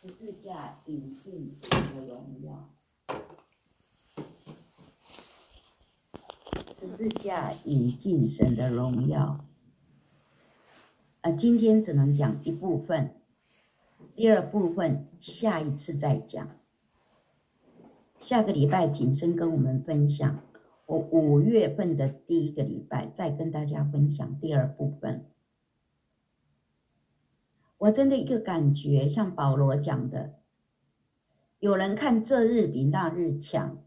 十字架引进神的荣耀，十字架引进神的荣耀。今天只能讲一部分，第二部分下一次再讲。下个礼拜谨慎跟我们分享，我5月份的第一个礼拜再跟大家分享第二部分。我真的一个感觉，像保罗讲的，有人看这日比那日强，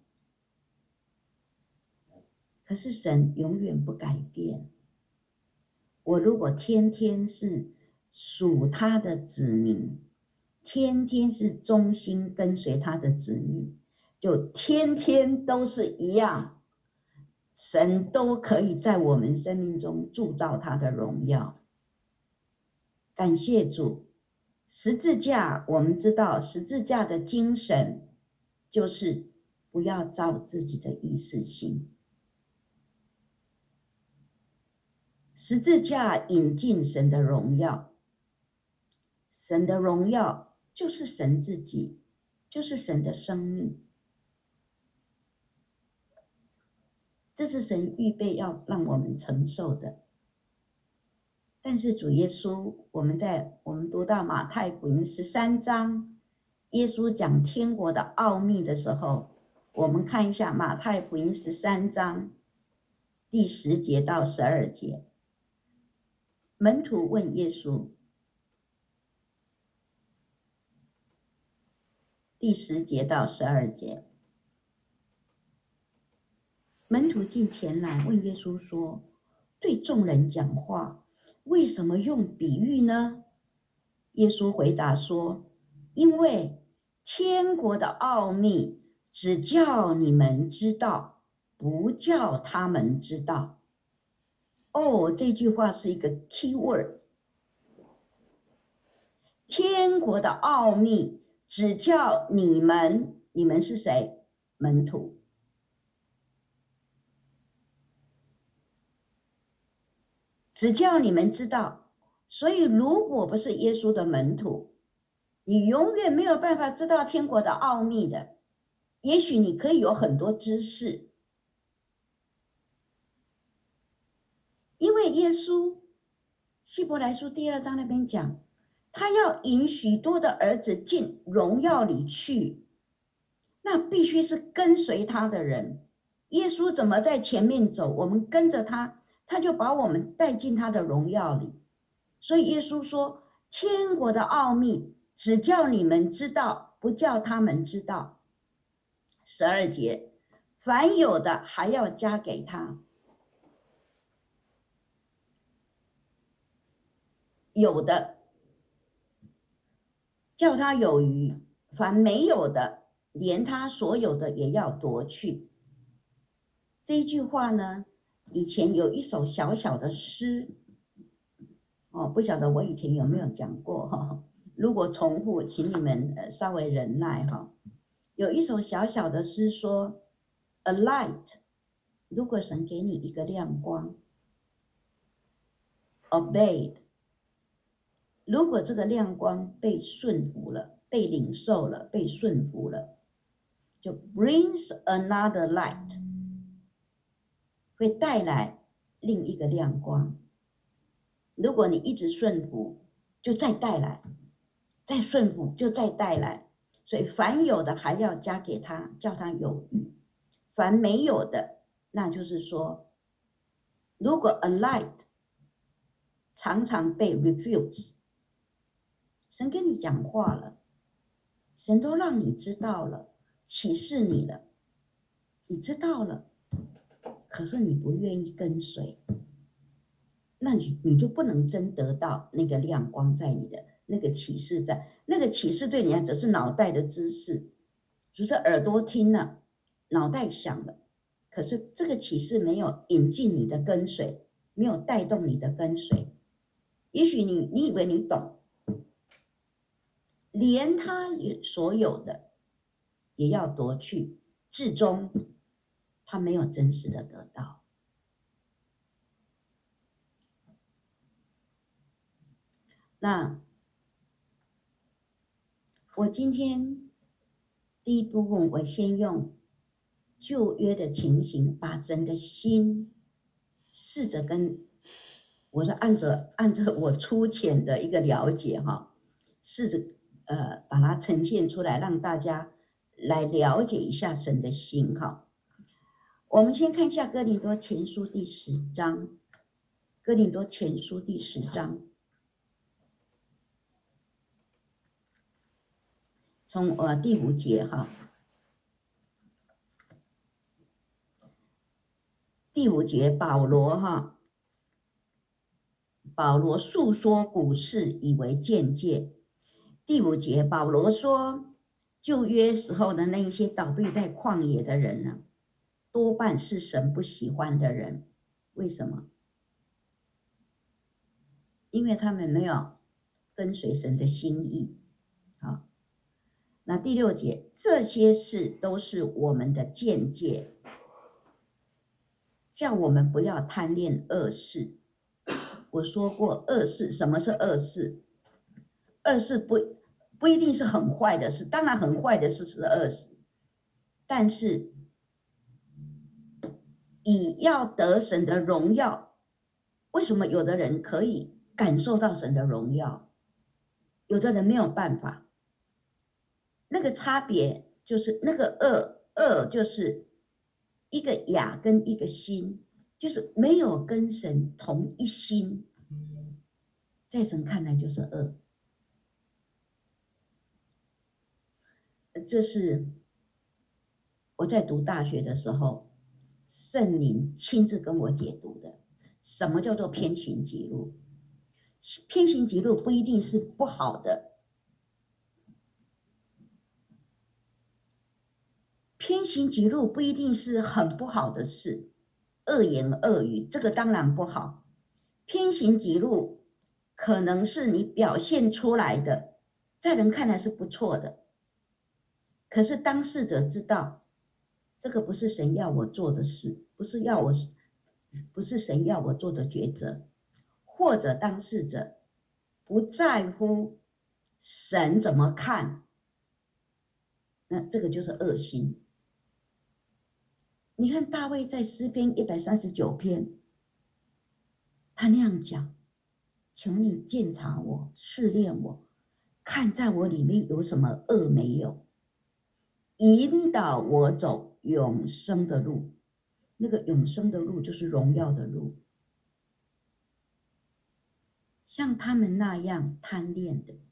可是神永远不改变。我如果天天是属他的子民，天天是忠心跟随他的子民，就天天都是一样，神都可以在我们生命中铸造他的荣耀。感谢主，十字架，我们知道十字架的精神就是不要照自己的意思行。十字架引进神的荣耀，神的荣耀就是神自己，就是神的生命，这是神预备要让我们承受的。但是主耶稣，我们读到马太福音13章，耶稣讲天国的奥秘的时候，我们看一下马太福音13章第10节到12节。门徒问耶稣，第10节到12节，门徒进前来问耶稣说，对众人讲话为什么用比喻呢？耶稣回答说，因为天国的奥秘只叫你们知道，不叫他们知道。这句话是一个 key word。 天国的奥秘只叫你们是谁？门徒。只叫你们知道。所以如果不是耶稣的门徒，你永远没有办法知道天国的奥秘的。也许你可以有很多知识，因为耶稣希伯来书第2章那边讲，他要引许多的儿子进荣耀里去，那必须是跟随他的人。耶稣怎么在前面走，我们跟着他，他就把我们带进他的荣耀里。所以耶稣说，天国的奥秘只叫你们知道，不叫他们知道。12节，凡有的还要加给他，有的叫他有余，凡没有的，连他所有的也要夺去。这一句话呢，以前有一首小小的诗，不晓得我以前有没有讲过，如果重复，请你们稍微忍耐。有一首小小的诗说 A light， 如果神给你一个亮光， obeyed， 如果这个亮光被顺服了，被领受了，被顺服了，就 brings another light， 会带来另一个亮光。如果你一直顺服，就再带来，再顺服就再带来。所以凡有的还要加给他，叫他有余。凡没有的，那就是说，如果 a light 常常被 refuse， 神跟你讲话了，神都让你知道了，启示你了，你知道了，可是你不愿意跟随，那你就不能真得到那个亮光在你的那个启示，在那个启示对你来只是脑袋的知识，只是耳朵听了，脑袋想了，可是这个启示没有引进你的跟随，没有带动你的跟随。也许你以为你懂，连他所有的也要夺去，至终他没有真实的得到。那我今天第一部分，我先用旧约的情形，把神的心试着跟我是按着我粗浅的一个了解哈，试着把它呈现出来，让大家来了解一下神的心哈。我们先看一下哥林多前书第10章，哥林多前书第10章，从第5节哈。第5节，保罗述说古事以为鉴戒。第5节，保罗说，旧约时候的那一些倒闭在旷野的人呢，多半是神不喜欢的人。为什么？因为他们没有跟随神的心意。好，那第6节，这些事都是我们的鉴戒，叫我们不要贪恋恶事。我说过恶事，什么是恶事？恶事不一定是很坏的事，当然很坏的事是恶事，但是以要得神的荣耀，为什么有的人可以感受到神的荣耀，有的人没有办法？那个差别就是那个恶就是一个雅跟一个心，就是没有跟神同一心，在神看来就是恶。这是我在读大学的时候，圣灵亲自跟我解读的。什么叫做偏行己路？偏行己路不一定是不好的，偏行己路不一定是很不好的事，恶言恶语，这个当然不好。偏行己路可能是你表现出来的，在人看来是不错的，可是当事者知道，这个不是神要我做的事，不是神要我做的抉择，或者当事者不在乎神怎么看，那这个就是恶心。你看大卫在诗篇139篇，他那样讲，求你鉴察我，试炼我，看在我里面有什么恶没有，引导我走永生的路。那个永生的路就是荣耀的路。像他们那样贪恋的，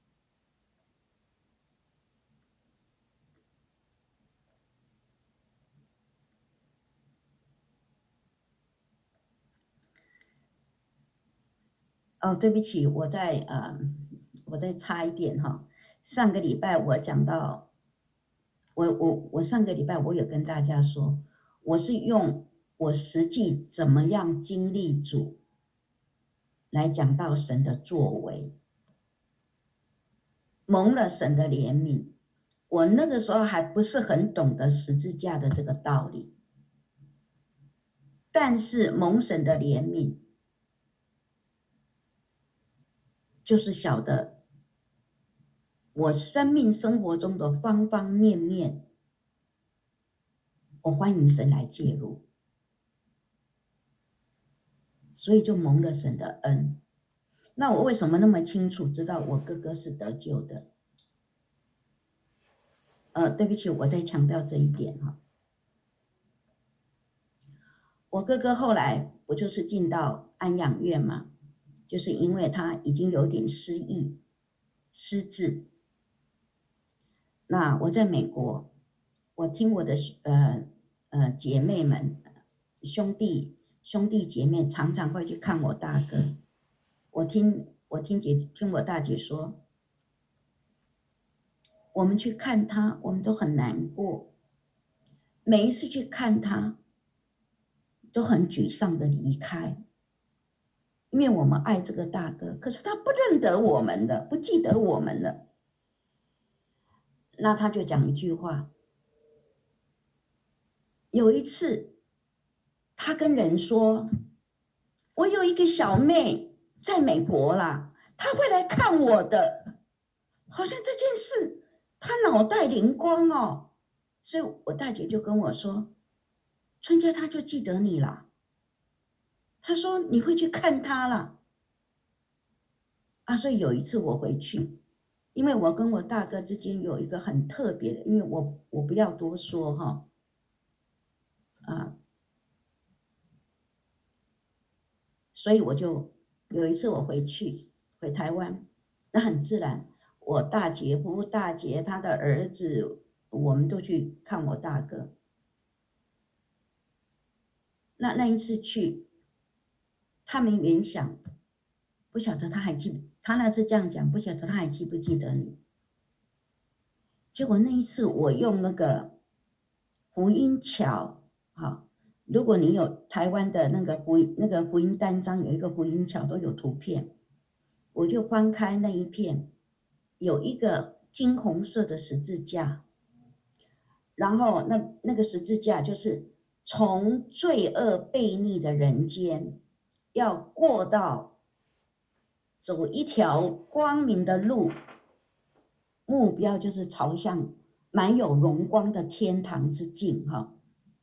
对不起，我再插一点哈。上个礼拜我讲到，我上个礼拜我有跟大家说，我是用我实际怎么样经历主来讲到神的作为，蒙了神的怜悯。我那个时候还不是很懂得十字架的这个道理，但是蒙神的怜悯，就是晓得我生命生活中的方方面面，我欢迎神来介入，所以就蒙了神的恩。那我为什么那么清楚知道我哥哥是得救的？对不起，我再强调这一点哈。我哥哥后来不就是进到安养院嘛，就是因为他已经有点失忆、失智。那我在美国，我听我的姐妹们、兄弟姐妹常常会去看我大哥。我听我大姐说，我们去看他，我们都很难过。每一次去看他，都很沮丧的离开，因为我们爱这个大哥，可是他不认得我们了，不记得我们了。那他就讲一句话，有一次他跟人说，我有一个小妹在美国啦，她会来看我的。 好像这件事他脑袋灵光哦，所以我大姐就跟我说，春佳他就记得你了，他说你会去看他了啊。所以有一次我回去，因为我跟我大哥之间有一个很特别的，因为我不要多说哈啊，所以我就有一次我回台湾，那很自然，我大姐夫、大姐他的儿子，我们都去看我大哥。那一次去，他们原想，不晓得他那次这样讲，不晓得他还记不记得你。结果那一次我用那个福音桥，好，如果你有台湾的那个福音单张，有一个福音桥都有图片，我就翻开那一片，有一个金红色的十字架，然后那个十字架就是从罪恶悖逆的人间，要过到走一条光明的路，目标就是朝向满有荣光的天堂之境哈。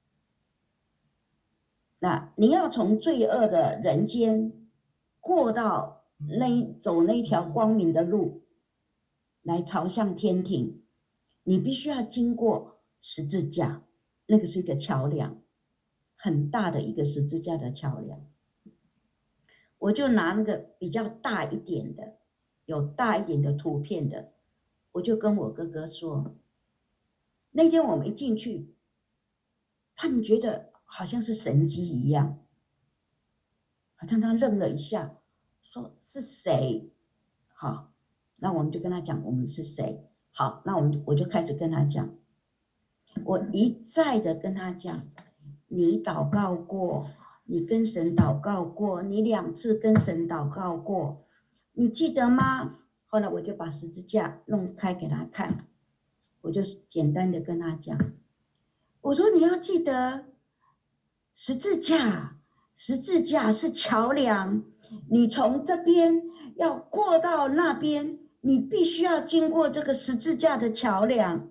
那你要从罪恶的人间过到走那条光明的路，来朝向天庭，你必须要经过十字架，那个是一个桥梁，很大的一个十字架的桥梁。我就拿那个比较大一点的，有大一点的图片的，我就跟我哥哥说，那天我们一进去，他们觉得好像是神迹一样，好像他愣了一下，说是谁？好，那我们就跟他讲我们是谁。好，那我就开始跟他讲，我一再的跟他讲，你祷告过，你跟神祷告过，你2次跟神祷告过，你记得吗？后来我就把十字架弄开给他看，我就简单的跟他讲，我说你要记得，十字架是桥梁，你从这边要过到那边，你必须要经过这个十字架的桥梁。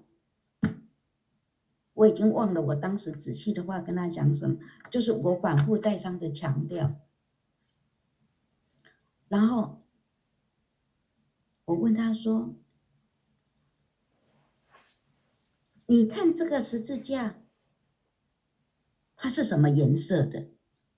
我已经忘了我当时仔细的话跟他讲什么，就是我反复再三的强调。然后我问他说，你看这个十字架它是什么颜色的？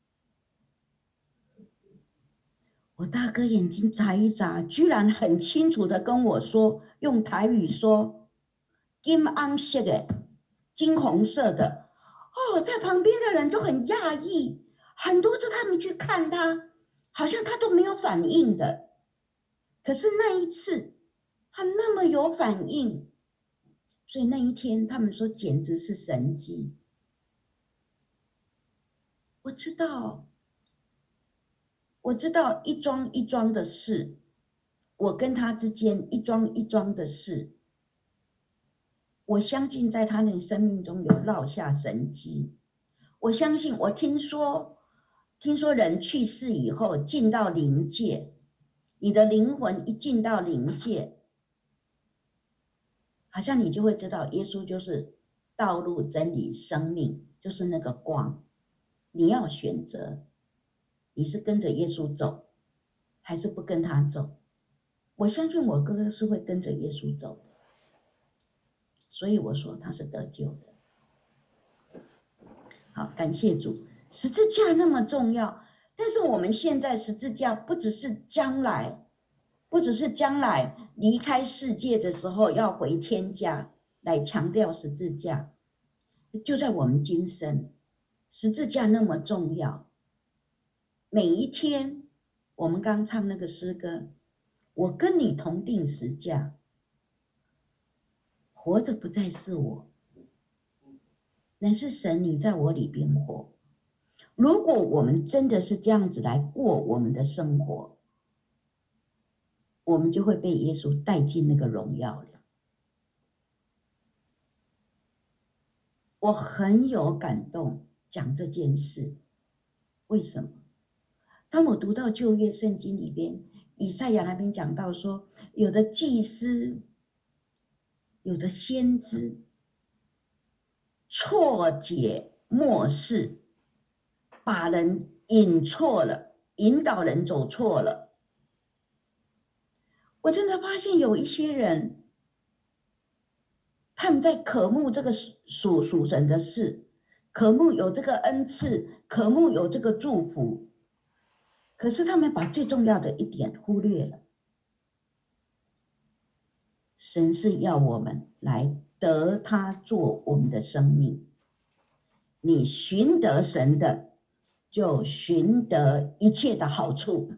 我大哥眼睛眨一眨，居然很清楚的跟我说，用台语说，金红色的，金红色的。哦，在旁边的人都很讶异，很多次他们去看他，好像他都没有反应的。可是那一次，他那么有反应，所以那一天他们说简直是神迹。我知道一桩一桩的事，我跟他之间一桩一桩的事，我相信在他的生命中有烙下神迹。我相信，我听说人去世以后进到灵界，你的灵魂一进到灵界，好像你就会知道耶稣就是道路、真理、生命，就是那个光。你要选择，你是跟着耶稣走，还是不跟他走？我相信我哥哥是会跟着耶稣走的，所以我说他是得救的。好，感谢主。十字架那么重要，但是我们现在十字架不只是将来离开世界的时候要回天家来强调十字架，就在我们今生，十字架那么重要。每一天，我们刚唱那个诗歌，我跟你同定十架，活着不再是我，乃是神你在我里边活。如果我们真的是这样子来过我们的生活，我们就会被耶稣带进那个荣耀里。我很有感动讲这件事，为什么？当我读到旧约圣经里边，以赛亚那边讲到说，有的祭司有的先知错解末世，把人引错了，引导人走错了。我真的发现有一些人，他们在渴慕这个属神的事，渴慕有这个恩赐，渴慕有这个祝福，可是他们把最重要的一点忽略了。神是要我们来得他做我们的生命，你寻得神的，就寻得一切的好处。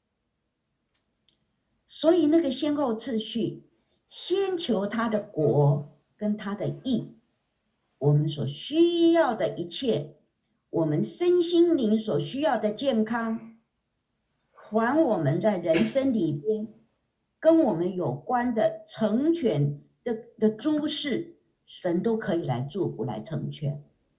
所以那个先后次序，先求他的国跟他的义，我们所需要的一切，我们身心灵所需要的健康，还我们在人生里边跟我们有关的成全的诸事，神都可以来祝福来成全。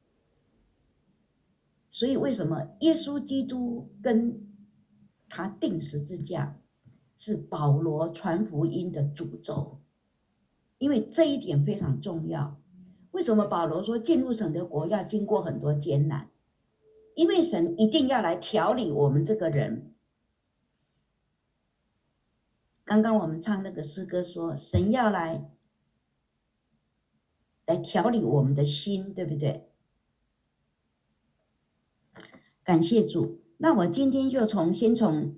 所以为什么耶稣基督跟他钉十字架是保罗传福音的主轴？因为这一点非常重要。为什么保罗说进入神的国要经过很多艰难？因为神一定要来调理我们这个人。刚刚我们唱那个诗歌说，神要来调理我们的心，对不对？感谢主。那我今天就先从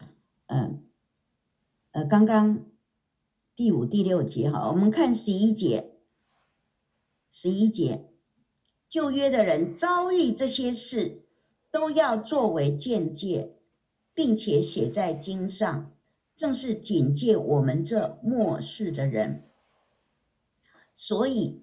刚刚第5、第6节哈，我们看11节。11节，旧约的人遭遇这些事，都要作为鉴戒，并且写在经上，正是警戒我们这末世的人。所以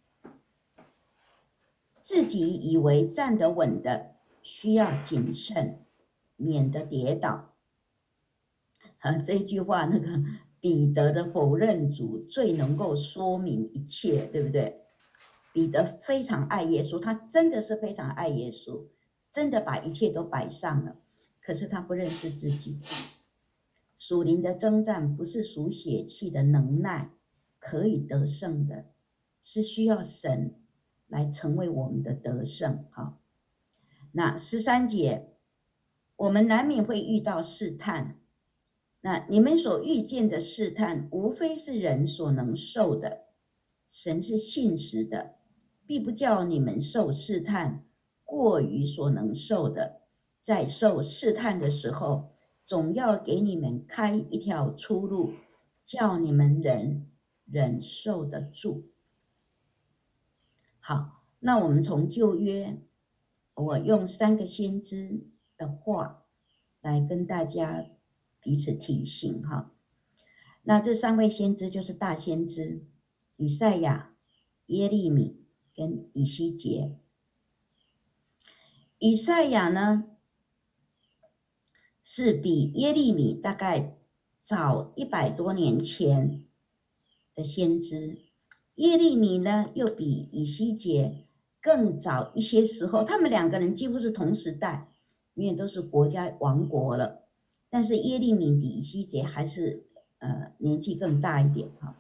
自己以为站得稳的，需要谨慎，免得跌倒。这句话那个彼得的否认主最能够说明一切，对不对？彼得非常爱耶稣，他真的是非常爱耶稣，真的把一切都摆上了。可是他不认识自己。属灵的征战不是属血气的能耐可以得胜的，是需要神来成为我们的得胜。好，那13节，我们难免会遇到试探。那你们所遇见的试探，无非是人所能受的。神是信实的，必不叫你们受试探过于所能受的。在受试探的时候，总要给你们开一条出路，叫你们忍受得住。好，那我们从旧约，我用3个先知的话来跟大家彼此提醒哈。那这3位先知就是大先知以赛亚、耶利米跟以西结。以赛亚呢，是比耶利米大概早100多年前的先知，耶利米呢又比以西结更早一些时候，他们2个人几乎是同时代，因为都是国家亡国了，但是耶利米比以西结还是年纪更大一点哈。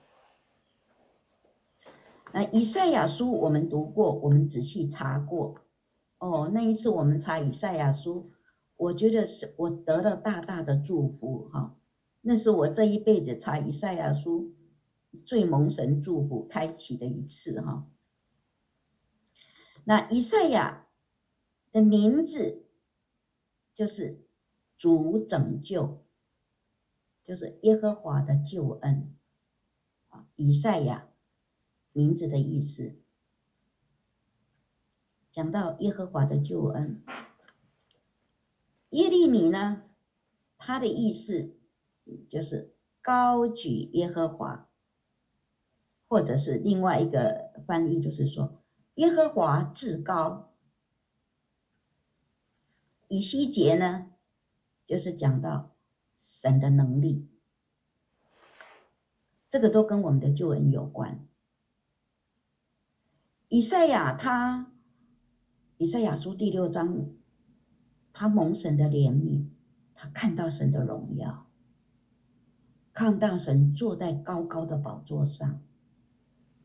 以赛亚书我们读过，我们仔细查过那一次我们查以赛亚书，我觉得是我得了大大的祝福哈，那是我这一辈子查以赛亚书最蒙神祝福开启的一次哈。那以赛亚的名字就是主拯救，就是耶和华的救恩。以赛亚名字的意思讲到耶和华的救恩。耶利米呢，他的意思就是高举耶和华，或者是另外一个翻译就是说耶和华至高。以西结呢，就是讲到神的能力，这个都跟我们的救恩有关。以赛亚书第6章，他蒙神的怜悯，他看到神的荣耀，看到神坐在高高的宝座上，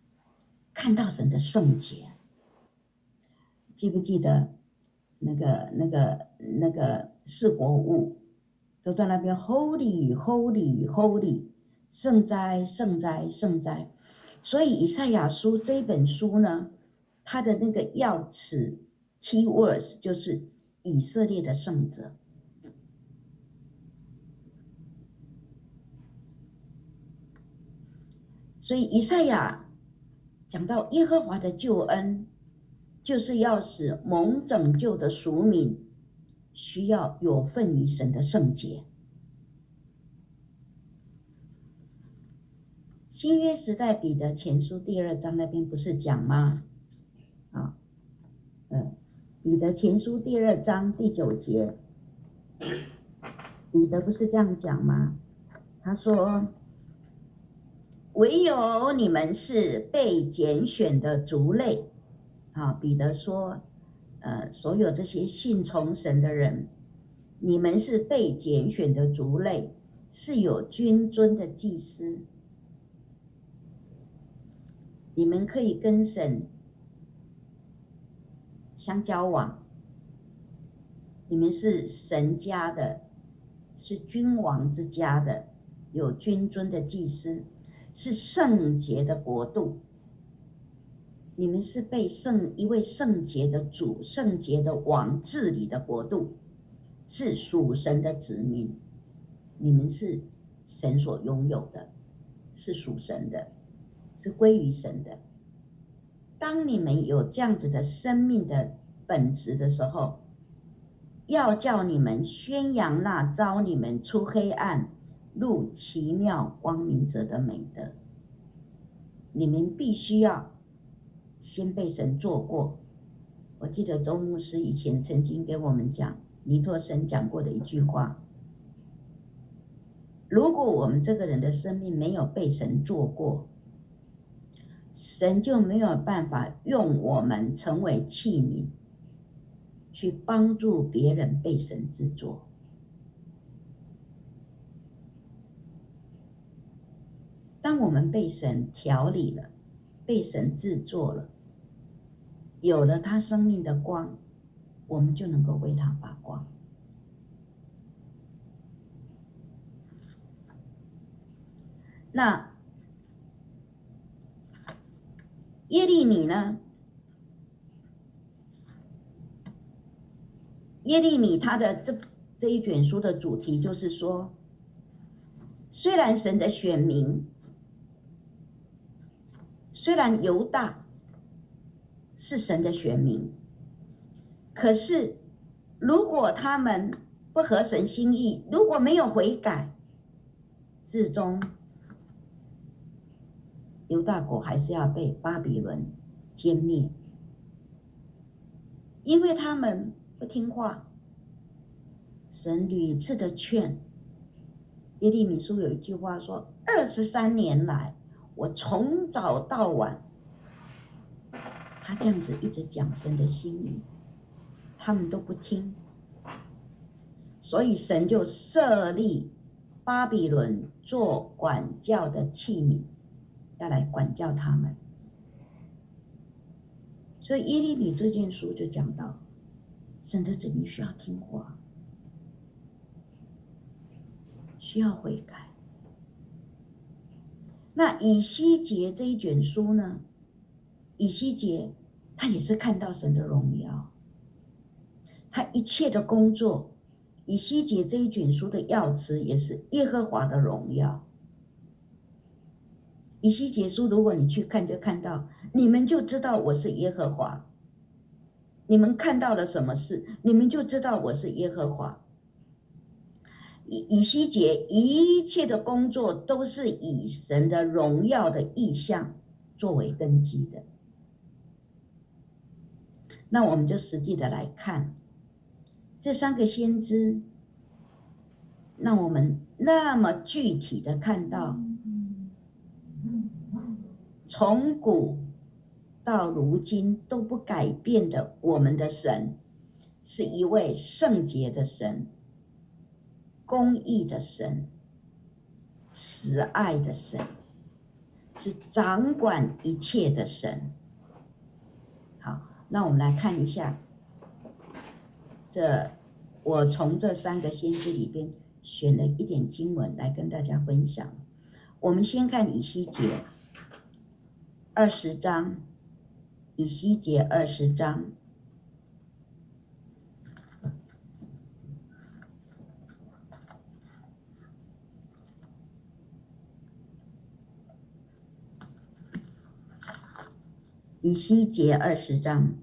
看到神的圣洁。记不记得那个四活物都在那边 Holy Holy Holy， 圣哉圣哉圣哉。所以以赛亚书这一本书呢，它的那个要词 keywords 就是以色列的圣者。所以以赛亚讲到耶和华的救恩，就是要使蒙拯救的属民需要有份于神的圣洁。新约时代彼得前书第2章那边不是讲吗？彼得前书第2章第9节，彼得不是这样讲吗？他说，唯有你们是被拣选的族类。彼得说，所有这些信从神的人，你们是被拣选的族类，是有君尊的祭司。你们可以跟神相交往，你们是神家的，是君王之家的，有君尊的祭司，是圣洁的国度。你们是被一位圣洁的主、圣洁的王治理的国度，是属神的子民。你们是神所拥有的，是属神的，是归于神的。当你们有这样子的生命的本质的时候，要叫你们宣扬那召你们出黑暗入奇妙光明者的美德。你们必须要先被神做过。我记得周牧师以前曾经给我们讲，尼托生讲过的一句话，如果我们这个人的生命没有被神做过，神就没有办法用我们成为器皿，去帮助别人被神制作。当我们被神调理了，被神制作了，有了他生命的光，我们就能够为他发光。那耶利米呢？耶利米他的这一卷书的主题就是说，虽然神的选民，虽然犹大是神的选民，可是如果他们不合神心意，如果没有悔改，至终犹大国还是要被巴比伦歼灭，因为他们不听话。神屡次的劝，耶利米书有一句话说，23年来我从早到晚，他这样子一直讲神的心意，他们都不听，所以神就设立巴比伦做管教的器皿，要来管教他们。所以耶利米这卷书就讲到，神的子民需要听话，需要悔改。那以西结这一卷书呢，以西结他也是看到神的荣耀，他一切的工作，以西结这一卷书的要词也是耶和华的荣耀。以西结书如果你去看，就看到你们就知道我是耶和华，你们看到了什么事，你们就知道我是耶和华。以西结一切的工作都是以神的荣耀的意象作为根基的。那我们就实际的来看这3个先知，让我们那么具体的看到，从古到如今都不改变的我们的神，是一位圣洁的神，公义的神，慈爱的神， 是掌管一切的神。好，那我们来看一下，我从这3个先知里边选了一点经文来跟大家分享。我们先看以西结20章，以西结20章。以西结20章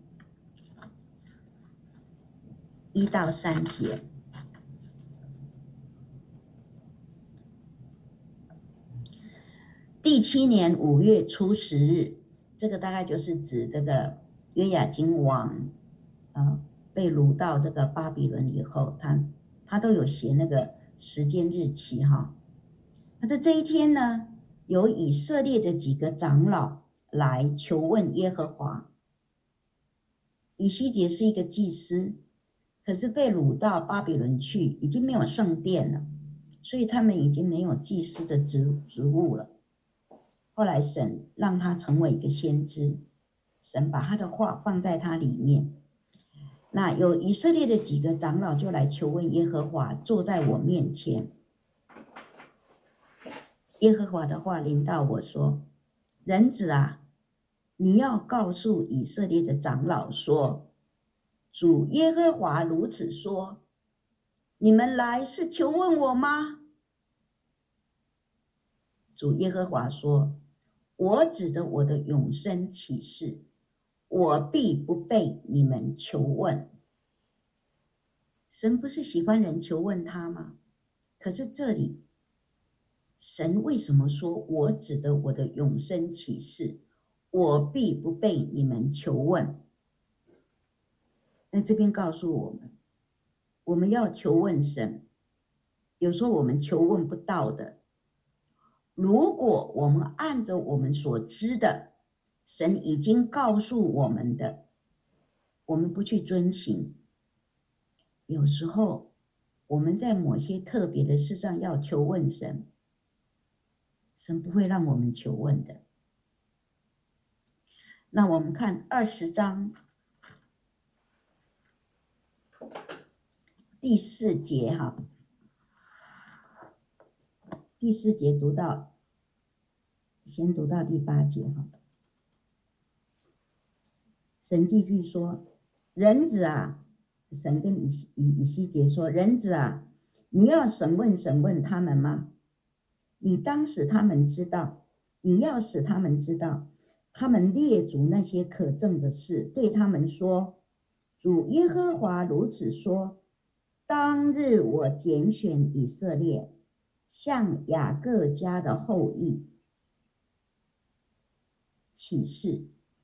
1到3节。第7年5月初10日，这个大概就是指这个约雅斤王被掳到这个巴比伦以后，他都有写那个时间日期哈。那在这一天呢，有以色列的几个长老来求问耶和华。以西结是一个祭司，可是被掳到巴比伦去，已经没有圣殿了，所以他们已经没有祭司的职务了。后来神让他成为一个先知，神把他的话放在他里面。那有以色列的几个长老就来求问耶和华，坐在我面前。耶和华的话临到我说：人子啊，你要告诉以色列的长老说，主耶和华如此说，你们来是求问我吗？主耶和华说，我指着我的永生启示，我必不被你们求问。神不是喜欢人求问他吗？可是这里神为什么说我指着我的永生启示，我必不被你们求问？那这边告诉我们，我们要求问神，有时候我们求问不到的，如果我们按着我们所知的，神已经告诉我们的，我们不去遵行，有时候我们在某些特别的事上要求问神，神不会让我们求问的。那我们看20章第4节哈，第4节先读到第8节哈。神继续说，人子啊，神跟以西结说，人子啊，你要审问他们吗？你当使他们知道，你要使他们知道，他们列祖那些可证的事，对他们说，主耶和华如此说，当日我拣选以色列，向雅各家的后裔起誓，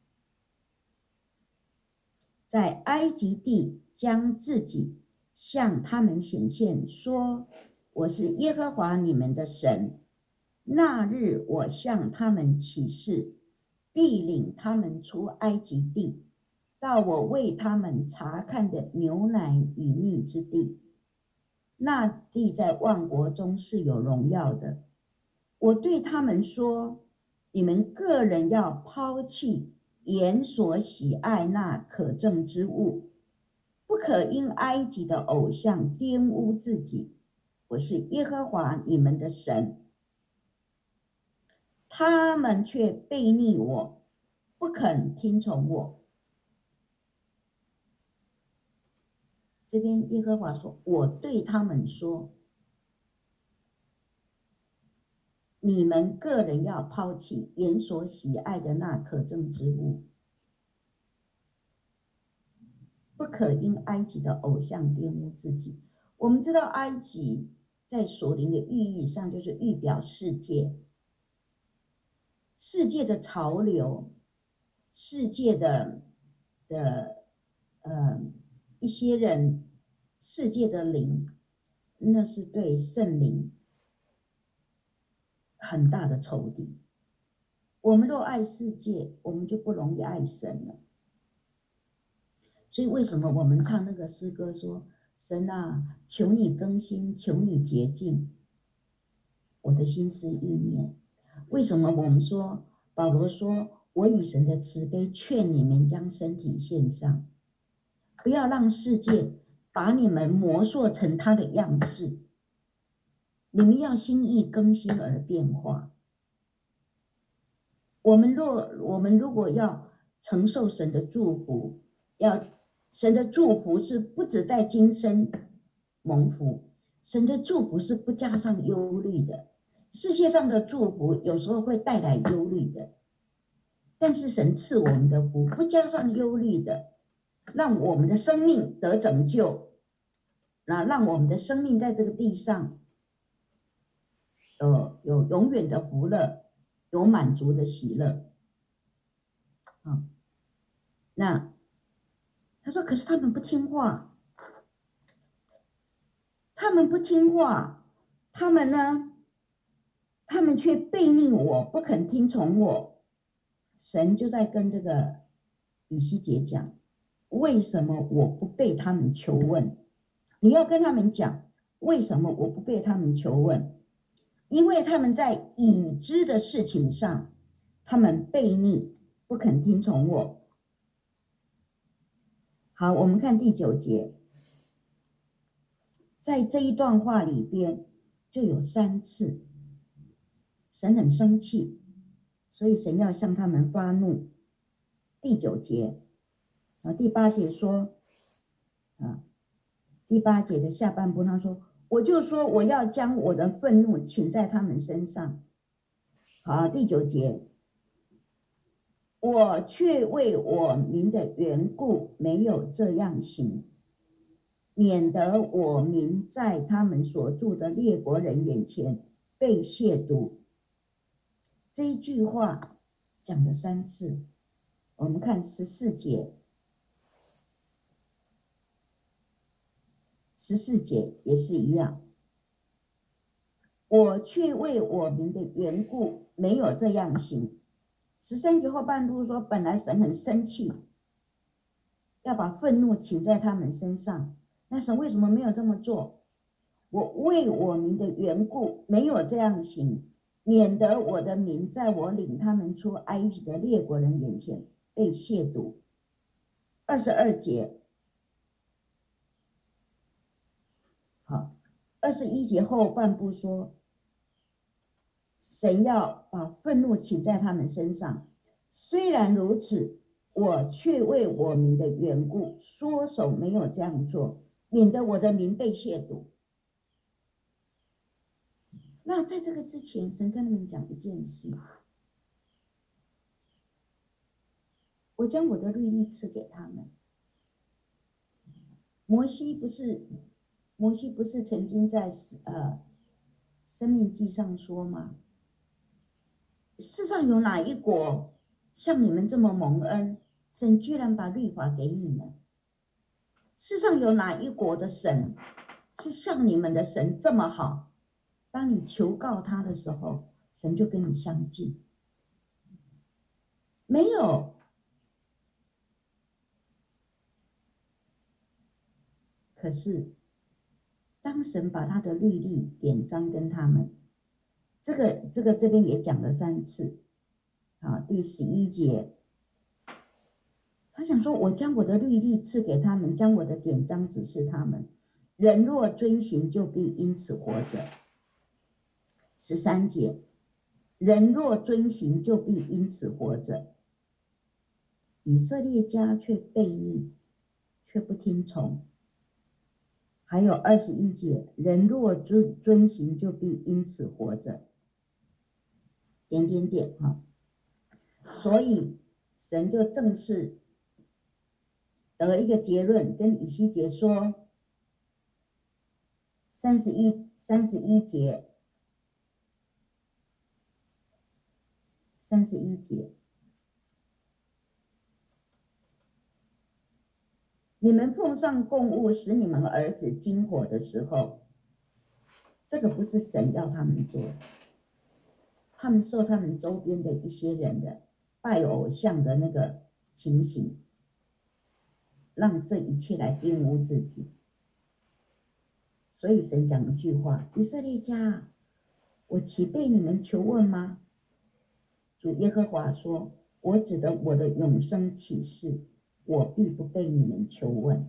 在埃及地将自己向他们显现，说，我是耶和华你们的神。那日我向他们起誓，必领他们出埃及地，到我为他们查看的牛奶与蜜之地。那地在万国中是有荣耀的。我对他们说，你们个人要抛弃眼所喜爱那可憎之物，不可因埃及的偶像玷污自己。我是耶和华你们的神。他们却悖逆我，不肯听从我。这边耶和华说，我对他们说，你们个人要抛弃眼所喜爱的那可憎之物，不可因埃及的偶像玷污自己。我们知道埃及在所灵的寓意上就是预表世界，世界的潮流，世界的一些人，世界的灵，那是对圣灵很大的仇敌。我们若爱世界，我们就不容易爱神了。所以为什么我们唱那个诗歌说，神啊，求你更新，求你洁净我的心思意念， 为什么我们说保罗说，我以神的慈悲劝你们将身体献上，不要让世界把你们磨塑成他的样式，你们要心意更新而变化。我们如果要承受神的祝福，神的祝福是不止在今生蒙福，神的祝福是不加上忧虑的。世界上的祝福有时候会带来忧虑的，但是神赐我们的福不加上忧虑的，让我们的生命得拯救，让我们的生命在这个地上有永远的福乐，有满足的喜乐。那他说，可是他们不听话，他们呢，他们却背逆我，不肯听从我。神就在跟这个以西结讲，为什么我不被他们求问？你要跟他们讲，为什么我不被他们求问？因为他们在已知的事情上，他们背逆，不肯听从我。好，我们看第9节，在这一段话里边就有3次，神很生气，所以神要向他们发怒。第9节第8节说第8节的下半部他说，我就说我要将我的愤怒倾在他们身上。好，第9节，我却为我民的缘故没有这样行，免得我民在他们所住的列国人眼前被亵渎。这一句话讲了3次，我们看14节，14节也是一样，我却为我民的缘故没有这样行。13节后半部说，本来神很生气，要把愤怒倾在他们身上，那神为什么没有这么做？我为我民的缘故没有这样行，免得我的民在我领他们出埃及的列国人眼前被亵渎。22节，好，21节后半部说，神要把愤怒倾在他们身上，虽然如此，我却为我民的缘故缩手没有这样做，免得我的民被亵渎。那在这个之前，神跟他们讲一件事，我将我的律例赐给他们。摩西不是曾经在生命记上说吗？世上有哪一国像你们这么蒙恩，神居然把律法给你们？世上有哪一国的神是像你们的神这么好？当你求告他的时候，神就跟你相近。没有。可是当神把他的律例典章跟他们，这边也讲了3次。第11节，他想说，我将我的律例赐给他们，将我的典章指示他们，人若遵行，就必因此活着。13节，人若遵行，就必因此活着。以色列家却悖逆，却不听从。还有21节，人若遵行，就必因此活着。点点点所以神就正式得一个结论，跟以西结说31节，31节，你们奉上供物，使你们儿子经火的时候，这个不是神要他们做，他们受他们周边的一些人的拜偶像的那个情形，让这一切来玷污自己。所以神讲一句话，以色列家，我岂被你们求问吗？ 主耶和华说，我指着我的永生启示，我必不被你们求问。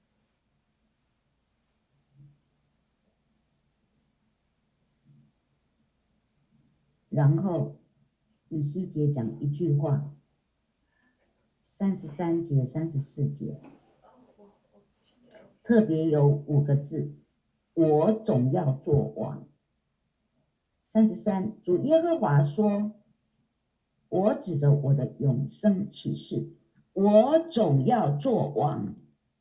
然后以西结讲一句话，33节、34节，特别有5个字，我总要做王。33，主耶和华说，我指着我的永生启示，我总要做王。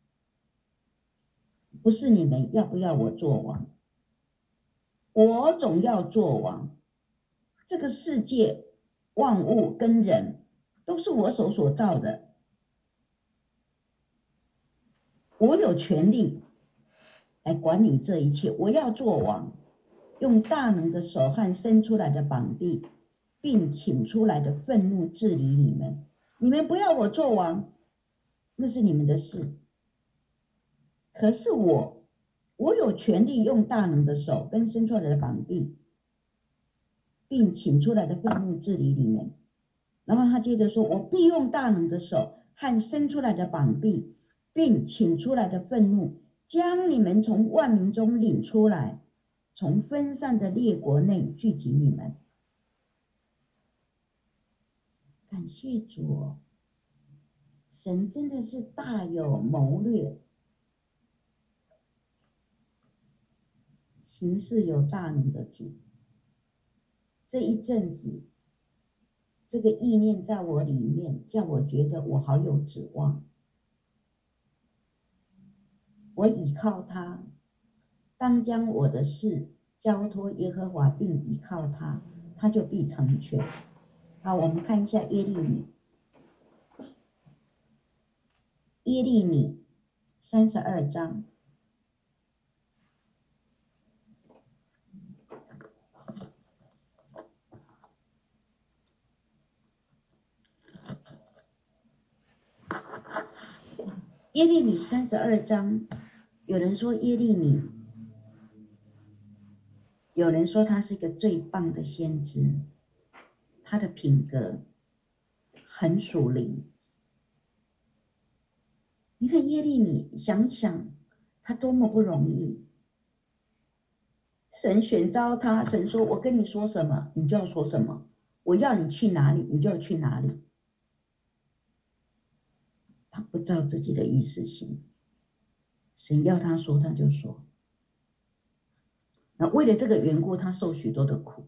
不是你们要不要我做王，我总要做王。这个世界万物跟人都是我手所造的，我有权利来管理这一切，我要做王，用大能的手和伸出来的膀臂，并请出来的愤怒治理你们。你们不要我做王，那是你们的事。可是我有权利用大能的手跟伸出来的膀臂，并请出来的愤怒治理你们。然后他接着说，我必用大能的手和伸出来的膀臂，并请出来的愤怒，将你们从万民中领出来，从分散的列国内聚集你们。感谢主，神真的是大有谋略，行事有大能的主。这一阵子，这个意念在我里面，叫我觉得我好有指望。我倚靠他，当将我的事交托耶和华，并倚靠他，他就必成全。好，我们看一下耶利米32章。耶利米32章，有人说耶利米，有人说他是一个最棒的先知，他的品格很属灵。你看耶利米，想想他多么不容易。神选召他，神说，我跟你说什么你就要说什么，我要你去哪里你就要去哪里。他不照自己的意思行，神要他说他就说。那为了这个缘故，他受许多的苦。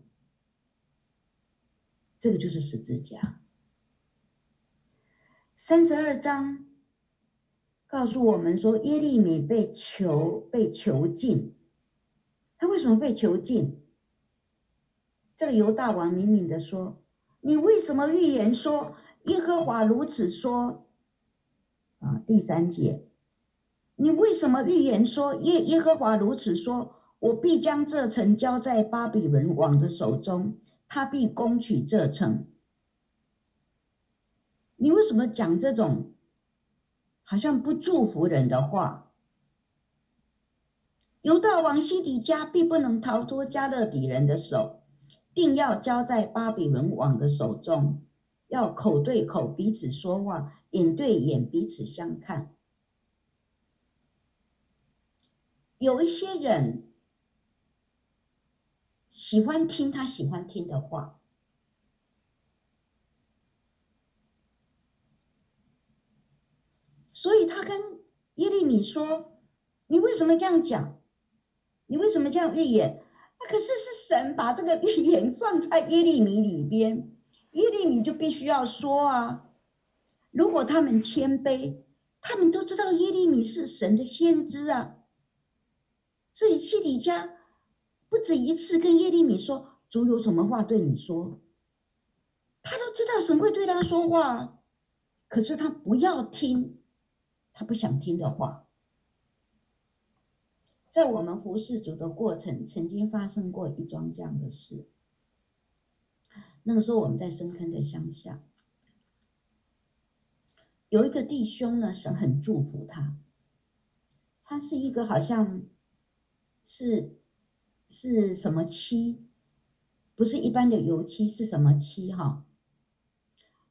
这个就是十字架。32章告诉我们说，耶利米被囚禁。他为什么被囚禁？这个犹大王明明的说，你为什么预言说耶和华如此说？第3节，你为什么预言说耶和华如此说，我必将这城交在巴比伦王的手中，他必攻取这城。你为什么讲这种好像不祝福人的话？犹大王西底家必不能逃脱加勒底人的手，定要交在巴比伦王的手中，要口对口彼此说话，眼对眼彼此相看。有一些人喜欢听他喜欢听的话，所以他跟耶利米说，你为什么这样讲？你为什么这样预言？可是是神把这个预言放在耶利米里边，耶利米就必须要说啊。如果他们谦卑，他们都知道耶利米是神的先知啊。所以西底家不止一次跟耶利米说，主有什么话对你说，他都知道神会对他说话，可是他不要听他不想听的话。在我们服侍主的过程，曾经发生过一桩这样的事。那个时候我们在深坑的乡下，有一个弟兄呢，神很祝福他，他是一个好像是什么漆，不是一般的油漆，是什么漆哈？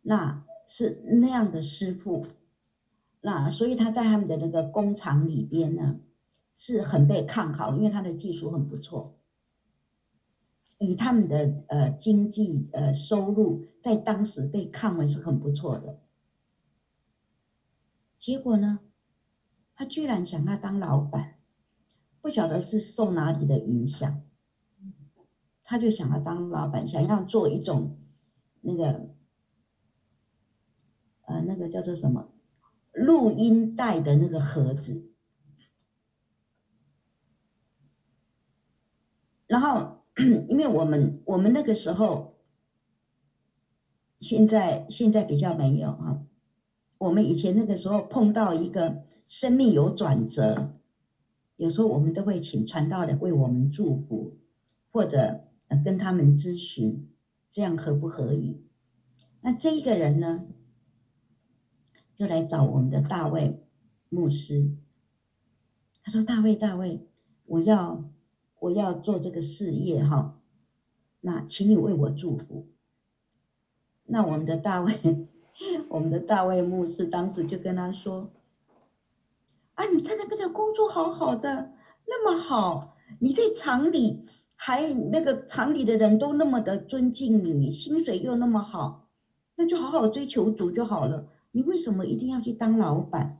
那是那样的师傅，那所以他在他们的那个工厂里边呢，是很被看好，因为他的技术很不错，以他们的经济收入，在当时被看为是很不错的。结果呢，他居然想要当老板，不晓得是受哪里的影响，他就想要当老板，想要做一种那个那个叫做什么录音带的那个盒子，然后因为我们那个时候，现在比较没有啊，我们以前那个时候碰到一个生命有转折，有时候我们都会请传道的为我们祝福，或者跟他们咨询，这样合不合宜？那这一个人呢，就来找我们的大卫牧师，他说：“大卫，我要做这个事业哈，那请你为我祝福。”那我们的大卫牧师当时就跟他说：“啊，你在那边的工作好好的，那么好，你在厂里还那个厂里的人都那么的尊敬你，薪水又那么好，那就好好追求主就好了。你为什么一定要去当老板？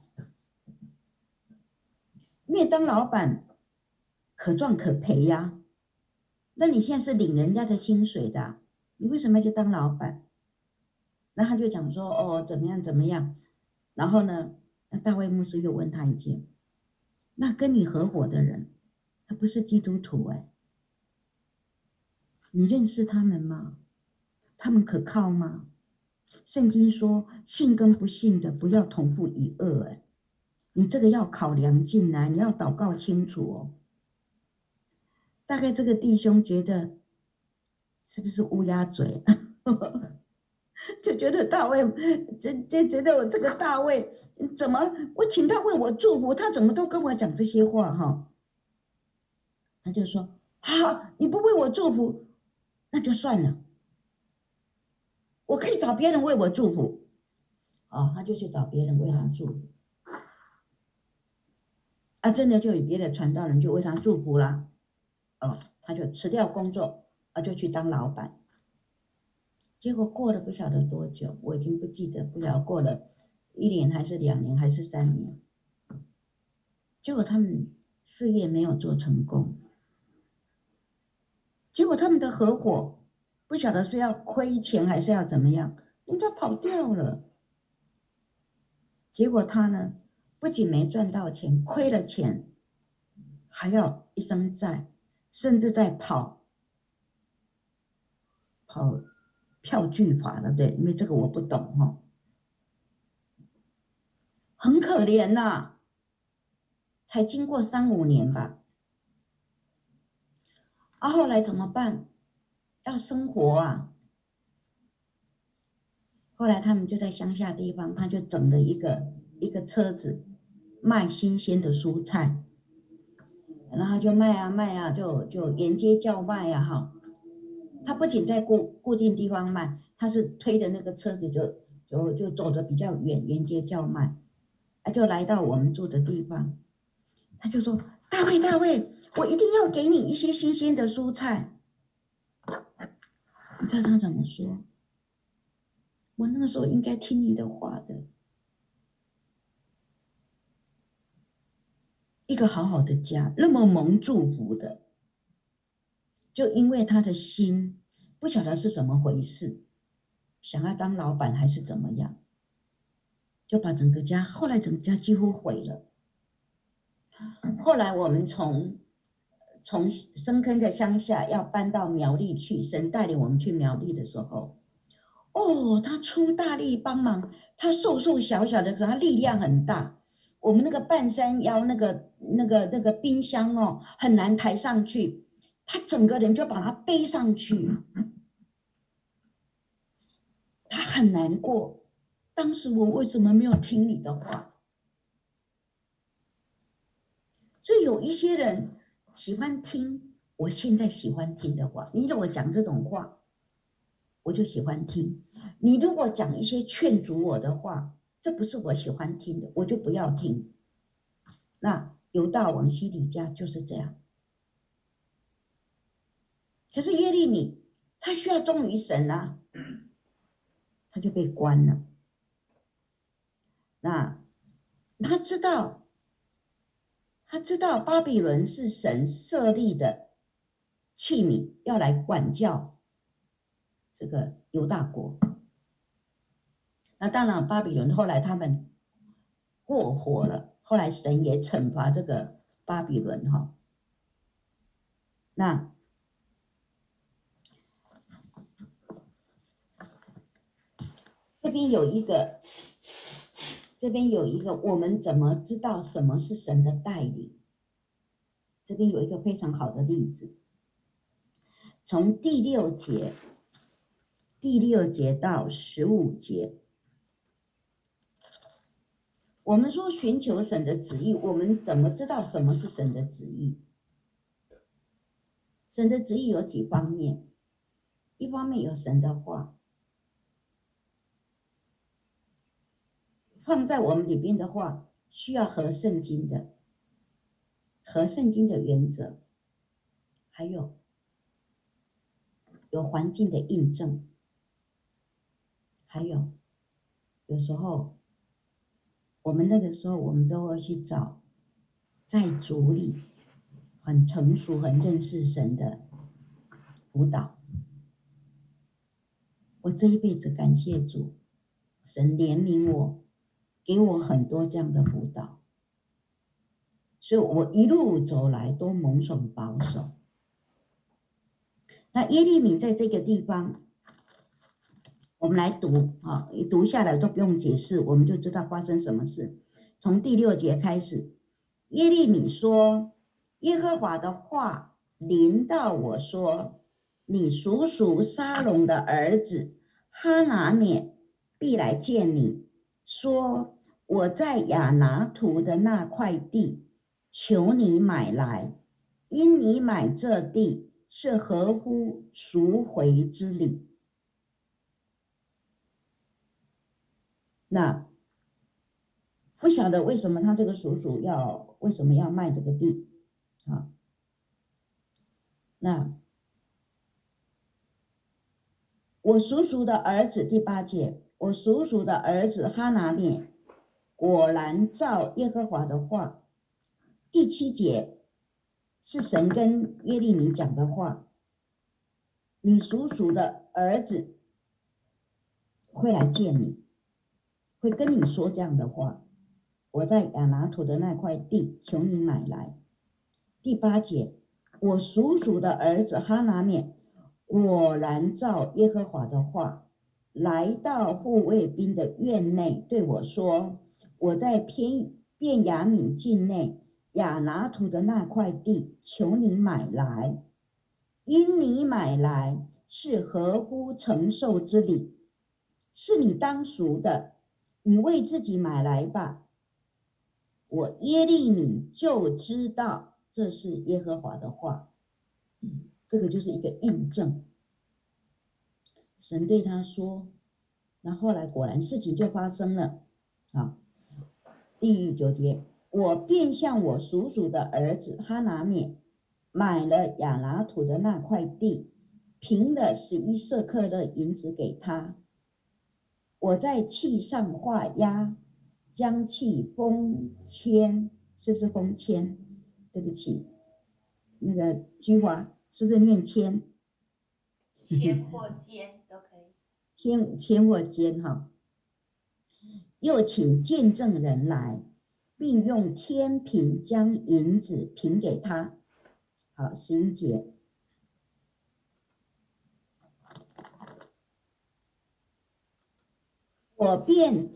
因为当老板可赚可赔呀。那你现在是领人家的薪水的啊，你为什么要去当老板？”那他就讲说：“哦，怎么样？”然后呢，那大卫牧师又问他一件：“那跟你合伙的人，他不是基督徒哎，你认识他们吗？他们可靠吗？圣经说，信跟不信的不要同负一恶哎，你这个要考量进来，你要祷告清楚哦。”大概这个弟兄觉得是不是乌鸦嘴？就觉得大卫，就觉得我这个大卫怎么，我请他为我祝福，他怎么都跟我讲这些话哈？他就说：“好，你不为我祝福，那就算了，我可以找别人为我祝福。”哦，他就去找别人为他祝福，啊，真的就有别的传道人就为他祝福了，哦，他就辞掉工作，啊，就去当老板。结果过了不晓得多久，我已经不记得，不晓得过了1年还是2年还是3年，结果他们事业没有做成功，结果他们的合伙不晓得是要亏钱还是要怎么样，人家跑掉了。结果他呢，不仅没赚到钱，亏了钱，还要一身债，甚至在跑票据法的，对，因为这个我不懂哈，很可怜呐，才经过3、5年吧。啊，后来怎么办？要生活啊。后来他们就在乡下地方，他就整了一个车子，卖新鲜的蔬菜，然后就卖啊，就沿街叫卖啊哈。他不仅在固定地方卖，他是推的那个车子就走得比较远，沿街叫卖，啊，就来到我们住的地方，他就说：“大卫，我一定要给你一些新鲜的蔬菜。”你知道他怎么说？我那个时候应该听你的话的。一个好好的家，那么蒙祝福的，就因为他的心不晓得是怎么回事，想要当老板还是怎么样，就把整个家，后来整个家几乎毁了。后来我们从深坑的乡下要搬到苗栗去，神带领我们去苗栗的时候，哦，他出大力帮忙，他瘦小的，可他力量很大。我们那个半山腰那个冰箱哦，很难抬上去，他整个人就把它背上去，他很难过。当时我为什么没有听你的话？所以有一些人喜欢听我现在喜欢听的话，你让我讲这种话， 我就喜欢听。你如果讲一些劝阻我的话，这不是我喜欢听的，我就不要听。那犹大王西底家就是这样。可是耶利米他需要忠于神啊，他就被关了。那他知道巴比伦是神设立的器皿，要来管教这个犹大国。那当然巴比伦后来他们过火了，后来神也惩罚这个巴比伦哈。那这边有一个，我们怎么知道什么是神的带领？这边有一个非常好的例子，从第六节到15节，我们说寻求神的旨意，我们怎么知道什么是神的旨意？神的旨意有几方面，一方面有神的话，放在我们里边的话，需要合圣经的原则，还有环境的印证，还有时候我们那个时候我们都会去找在主里很成熟很认识神的辅导。我这一辈子感谢主，神怜悯我，给我很多这样的辅导，所以我一路走来都蒙神保守。那耶利米在这个地方，我们来读啊，读下来都不用解释，我们就知道发生什么事。从第6节开始，耶利米说：耶和华的话临到我说，你叔叔沙龙的儿子哈拿缅必来见你，说我在亚拿图的那块地，求你买来，因你买这地是合乎赎回之理。那不晓得为什么他这个叔叔为什么要卖这个地啊？那我叔叔的儿子第8节，我叔叔的儿子哈拿缅果然照耶和华的话。第7节是神跟耶利米讲的话，你叔叔的儿子会来见你，会跟你说这样的话，我在亚拿图的那块地求你买来。第8节，我叔叔的儿子哈拿缅果然照耶和华的话，来到护卫兵的院内对我说，我在便雅悯境内亚拿图的那块地求你买来，因你买来是合乎承受之理，是你当赎的，你为自己买来吧。我耶利米就知道这是耶和华的话。这个就是一个印证。神对他说，那后来果然事情就发生了啊。第9节，我便向我叔叔的儿子哈拿缅买了亚拿土的那块地，凭了11舍客勒银子给他。我在契上画押，将契封签，是不是封签？对不起，那个菊花是不是念签？ 签或笺都可以。签或笺哈。又请见证人来，并用天平将银子平给他。好，11节。我便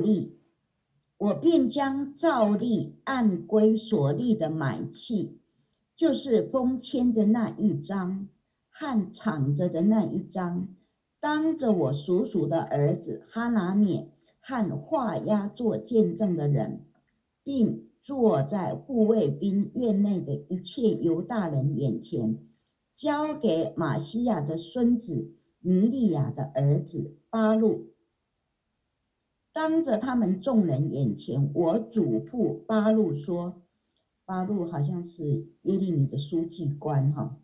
将照例按规所立的买契，就是封签的那一张和敞着的那一张，当着我叔叔的儿子哈拿缅和画押做见证的人，并坐在护卫兵院内的一切犹大人眼前，交给马西亚的孙子尼利亚的儿子巴路，当着他们众人眼前，我祖父巴路说，巴路好像是耶利米的书记官哈，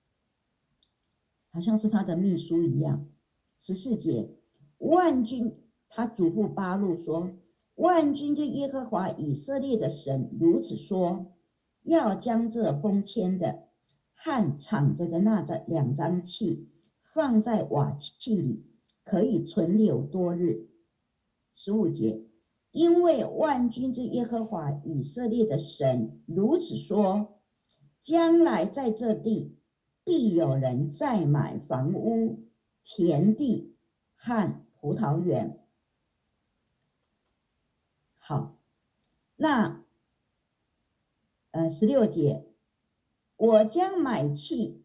好像是他的秘书一样。14节，万军，他祖父巴路说，万军之耶和华以色列的神如此说，要将这封签的和敞着的那两张器放在瓦器里，可以存留多日。15节，因为万军之耶和华以色列的神如此说，将来在这地必有人再买房屋、田地和葡萄园。好，那16节，我将买契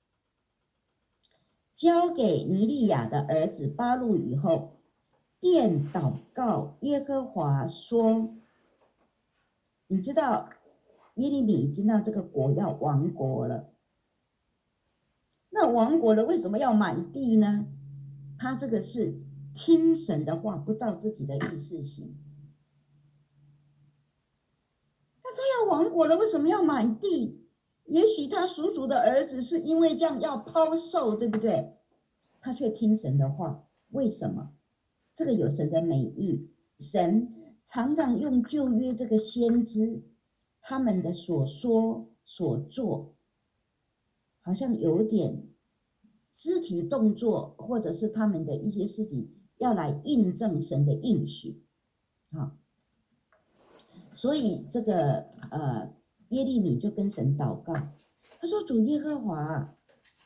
交给尼利亚的儿子巴路以后，便祷告耶和华说，你知道耶利米已经到这个国要亡国了，那亡国了为什么要买地呢？他这个是听神的话，不照自己的意思行。他说要亡国了，为什么要买地？也许他叔叔的儿子是因为这样要抛售，对不对？他却听神的话，为什么？这个有神的美意。神常常用旧约这个先知他们的所说所做，好像有点肢体动作，或者是他们的一些事情，要来印证神的应许。好，所以这个耶利米就跟神祷告，他说：“主耶和华，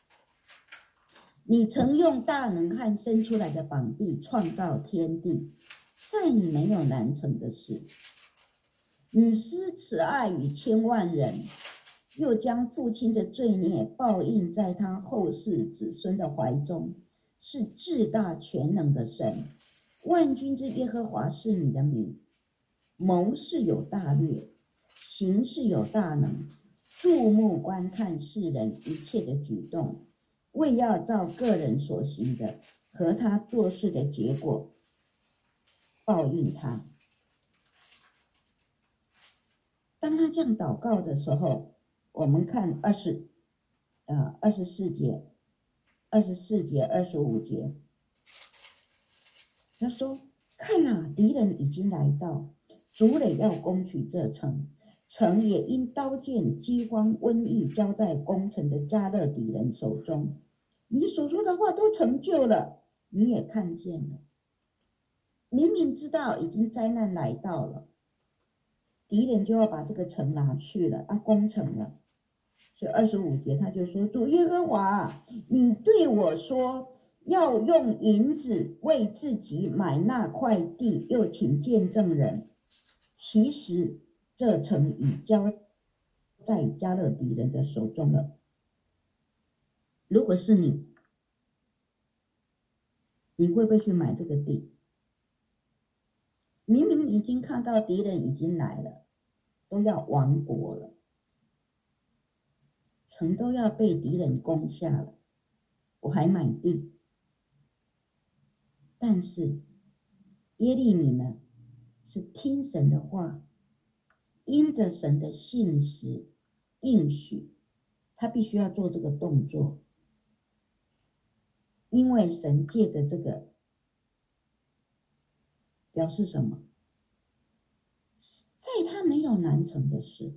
你曾用大能和伸出来的膀臂创造天地，在你没有难成的事。你施慈爱与千万人，又将父亲的罪孽报应在他后世子孙的怀中，是至大全能的神。万军之耶和华是你的名。谋是有大略，行是有大能，注目观看世人一切的举动，为要照个人所行的和他做事的结果报应他。”当他这样祷告的时候，我们看24节、25节，他说：“看啊，敌人已经来到，主垒要攻取这城，城也因刀剑、饥荒、瘟疫交在攻城的加勒底人手中。你所说的话都成就了，你也看见了。明明知道已经灾难来到了，敌人就要把这个城拿去了，攻城了。所以25节他就说：主耶和华，你对我说，要用银子为自己买那块地，又请见证人。其实这城已交在加勒底人的手中了。如果是你，你会不会去买这个地？明明已经看到敌人已经来了，都要亡国了，城都要被敌人攻下了，我还买地。但是耶利米呢，是听神的话，因着神的信实应许，他必须要做这个动作，因为神借着这个表示什么？在他没有难成的事。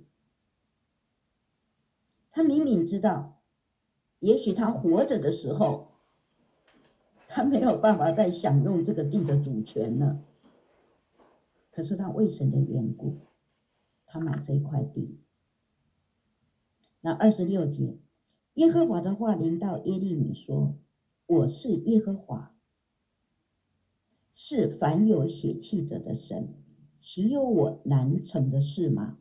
他明明知道，也许他活着的时候，他没有办法再享用这个地的主权了。可是他为神的缘故，他买这一块地。那26节，耶和华的话临到耶利米说：“我是耶和华，是凡有血气者的神，岂有我难成的事吗？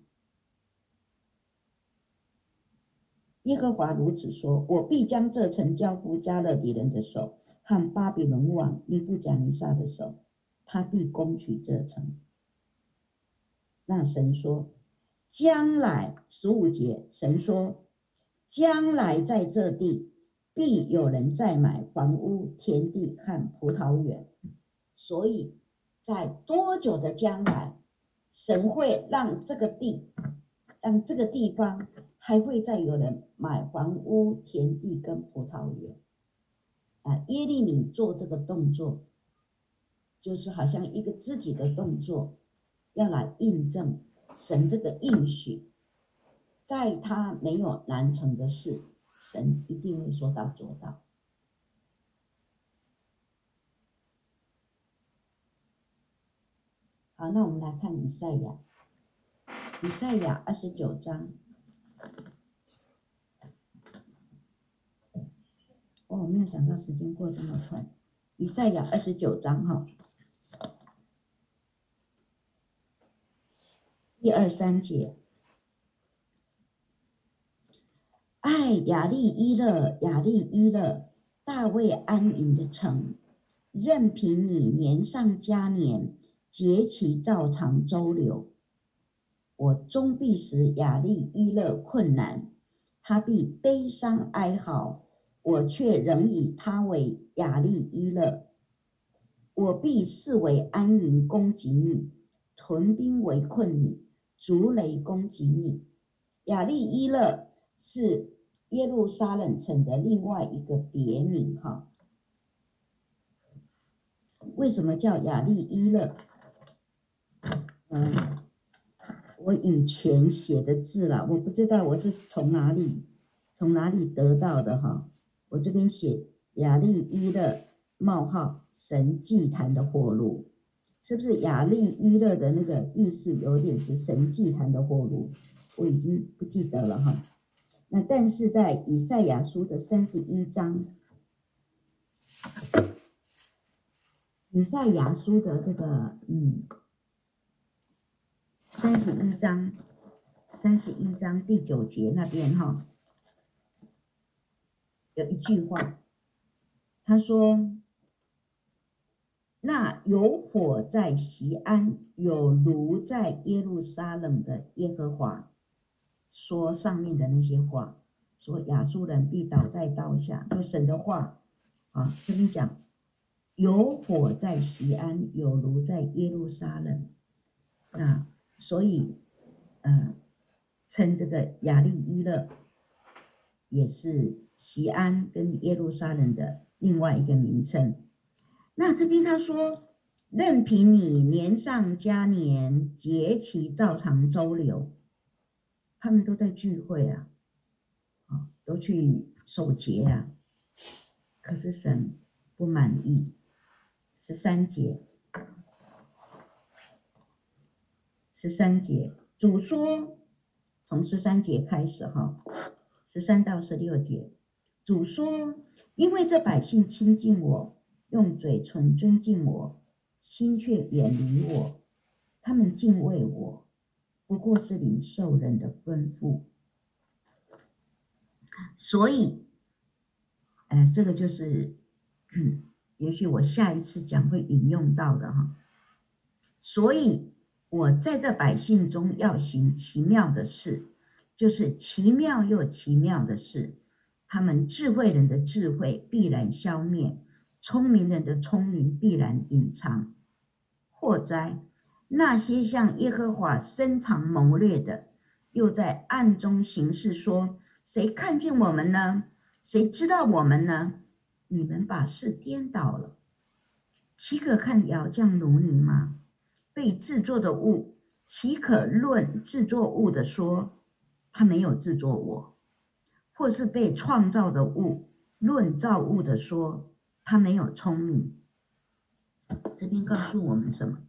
耶和华如此说：我必将这城交付加勒底人的手，和巴比伦王尼布甲尼撒的手，他必攻取这城。”那神说：“将来”15节，神说：“将来在这地必有人再买房屋、田地和葡萄园。所以在多久的将来，神会让这个地，让这个地方还会再有人买房屋、田地跟葡萄园。耶利米做这个动作，就是好像一个肢体的动作，要来印证神这个应许，在他没有难成的事，神一定会说到做到。好，那我们来看以赛亚29章。我没有想到时间过这么快。以赛亚29章哈，第2、3节。爱亚利伊勒，亚利伊勒，大卫安营的城，任凭你年上加年，节期照常周流。我终必使亚利伊勒困难，他必悲伤哀嚎，我却仍以他为亚利伊勒。我必视为安营攻击你，屯兵围困你，逐雷攻击你。亚利伊勒是耶路撒冷城的另外一个别名哈。为什么叫亚利伊勒？我以前写的字啦，我不知道我是从哪里得到的哈。我这边写亚利伊勒冒号神祭坛的火炉，是不是亚利伊勒的那个意思有点是神祭坛的火炉？我已经不记得了哈。那但是在以赛亚书的31章，以赛亚书的这个31章第9节那边哈，有一句话，他说：那有火在锡安，有炉在耶路撒冷的耶和华，说上面的那些话，说亚述人必倒在刀下，就神的话啊，这边讲有火在锡安，有炉在耶路撒冷。那所以称这个亚利伊勒也是锡安跟耶路撒冷的另外一个名称。那这边他说，任凭你年上加年，节期照常周流。他们都在聚会啊，都去守节啊，可是神不满意。13节，主说，从13节开始哈，13到16节，主说，因为这百姓亲近我，用嘴唇尊敬我，心却远离我，他们敬畏我，不过是领受人的吩咐。所以这个就是也许我下一次讲会引用到的哈。所以我在这百姓中要行奇妙的事，就是奇妙又奇妙的事。他们智慧人的智慧必然消灭，聪明人的聪明必然隐藏。祸哉，那些向耶和华深藏谋略的，又在暗中行事，说：谁看见我们呢？谁知道我们呢？你们把事颠倒了。岂可看窑匠如泥吗？被制作的物，岂可论制作物的说，他没有制作我？或是被创造的物，论造物的说，他没有聪明？这边告诉我们什么？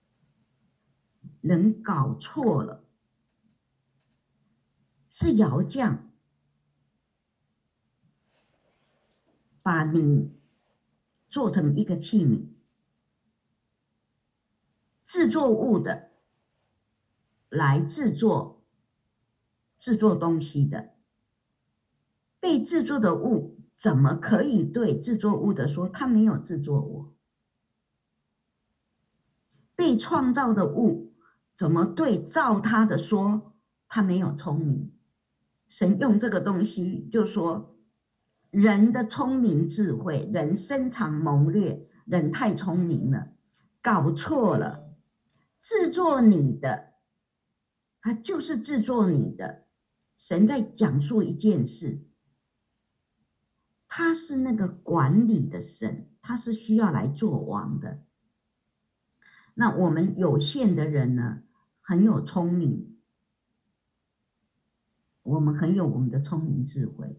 人搞错了，是窑匠把你做成一个器皿，制作物的来制作东西的，被制作的物怎么可以对制作物的说他没有制作我？被创造的物怎么对造他的说他没有聪明？神用这个东西就说人的聪明智慧，人深藏谋略，人太聪明了，搞错了，制作你的，他就是制作你的。神在讲述一件事，他是那个管理的神，他是需要来做王的。那我们有限的人呢，很有聪明，我们很有我们的聪明智慧，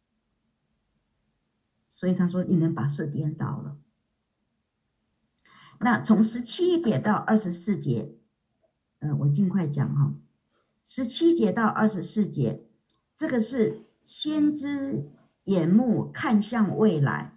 所以他说你们把事颠倒了。那从17节到24节，我尽快讲哈。17节到24节，这个是先知眼目看向未来。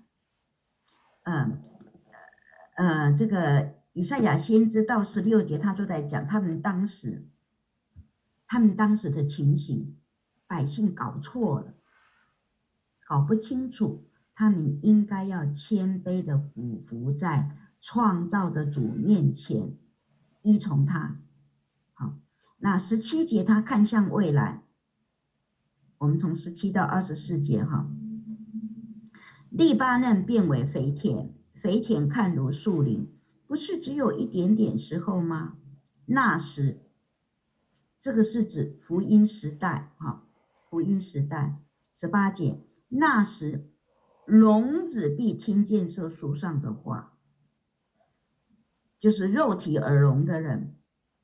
这个以赛亚先知到16节，他就在讲他们当时的情形，百姓搞错了，搞不清楚，他们应该要谦卑的俯伏在创造的主面前，依从他。好，那17节他看向未来，我们从17到24节哈。利巴嫩变为肥田，肥田看如树林，不是只有一点点时候吗？那时，这个是指福音时代哈，福音时代。18节，那时聋子必听见这书上的话，就是肉体耳聋的人，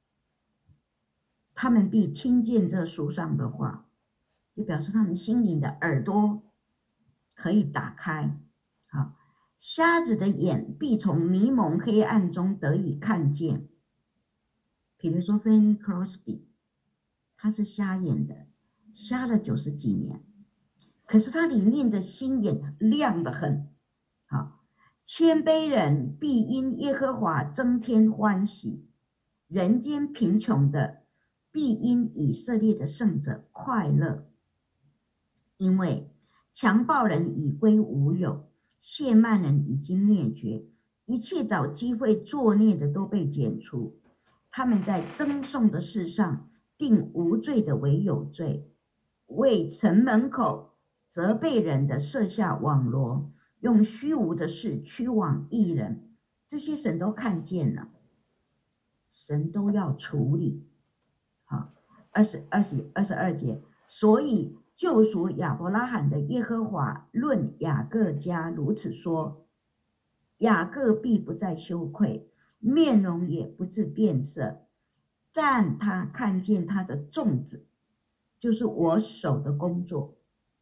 他们必听见这书上的话，就表示他们心灵的耳朵可以打开。好，瞎子的眼必从迷蒙黑暗中得以看见。比如说 Fanny Crosby， 他是瞎眼的，瞎了90几年，可是他里面的心眼亮得很。好，谦卑人必因耶和华增添欢喜，人间贫穷的必因以色列的圣者快乐，因为强暴人已归无有，亵慢人已经灭绝，一切找机会作孽的都被剪除，他们在争讼的事上定无罪的为有罪，为城门口责备人的设下网罗，用虚无的事驱往义人，这些神都看见了，神都要处理。好，22节，所以救赎亚伯拉罕的耶和华论雅各家如此说：雅各必不再羞愧，面容也不致变色，但他看见他的种子，就是我手的工作，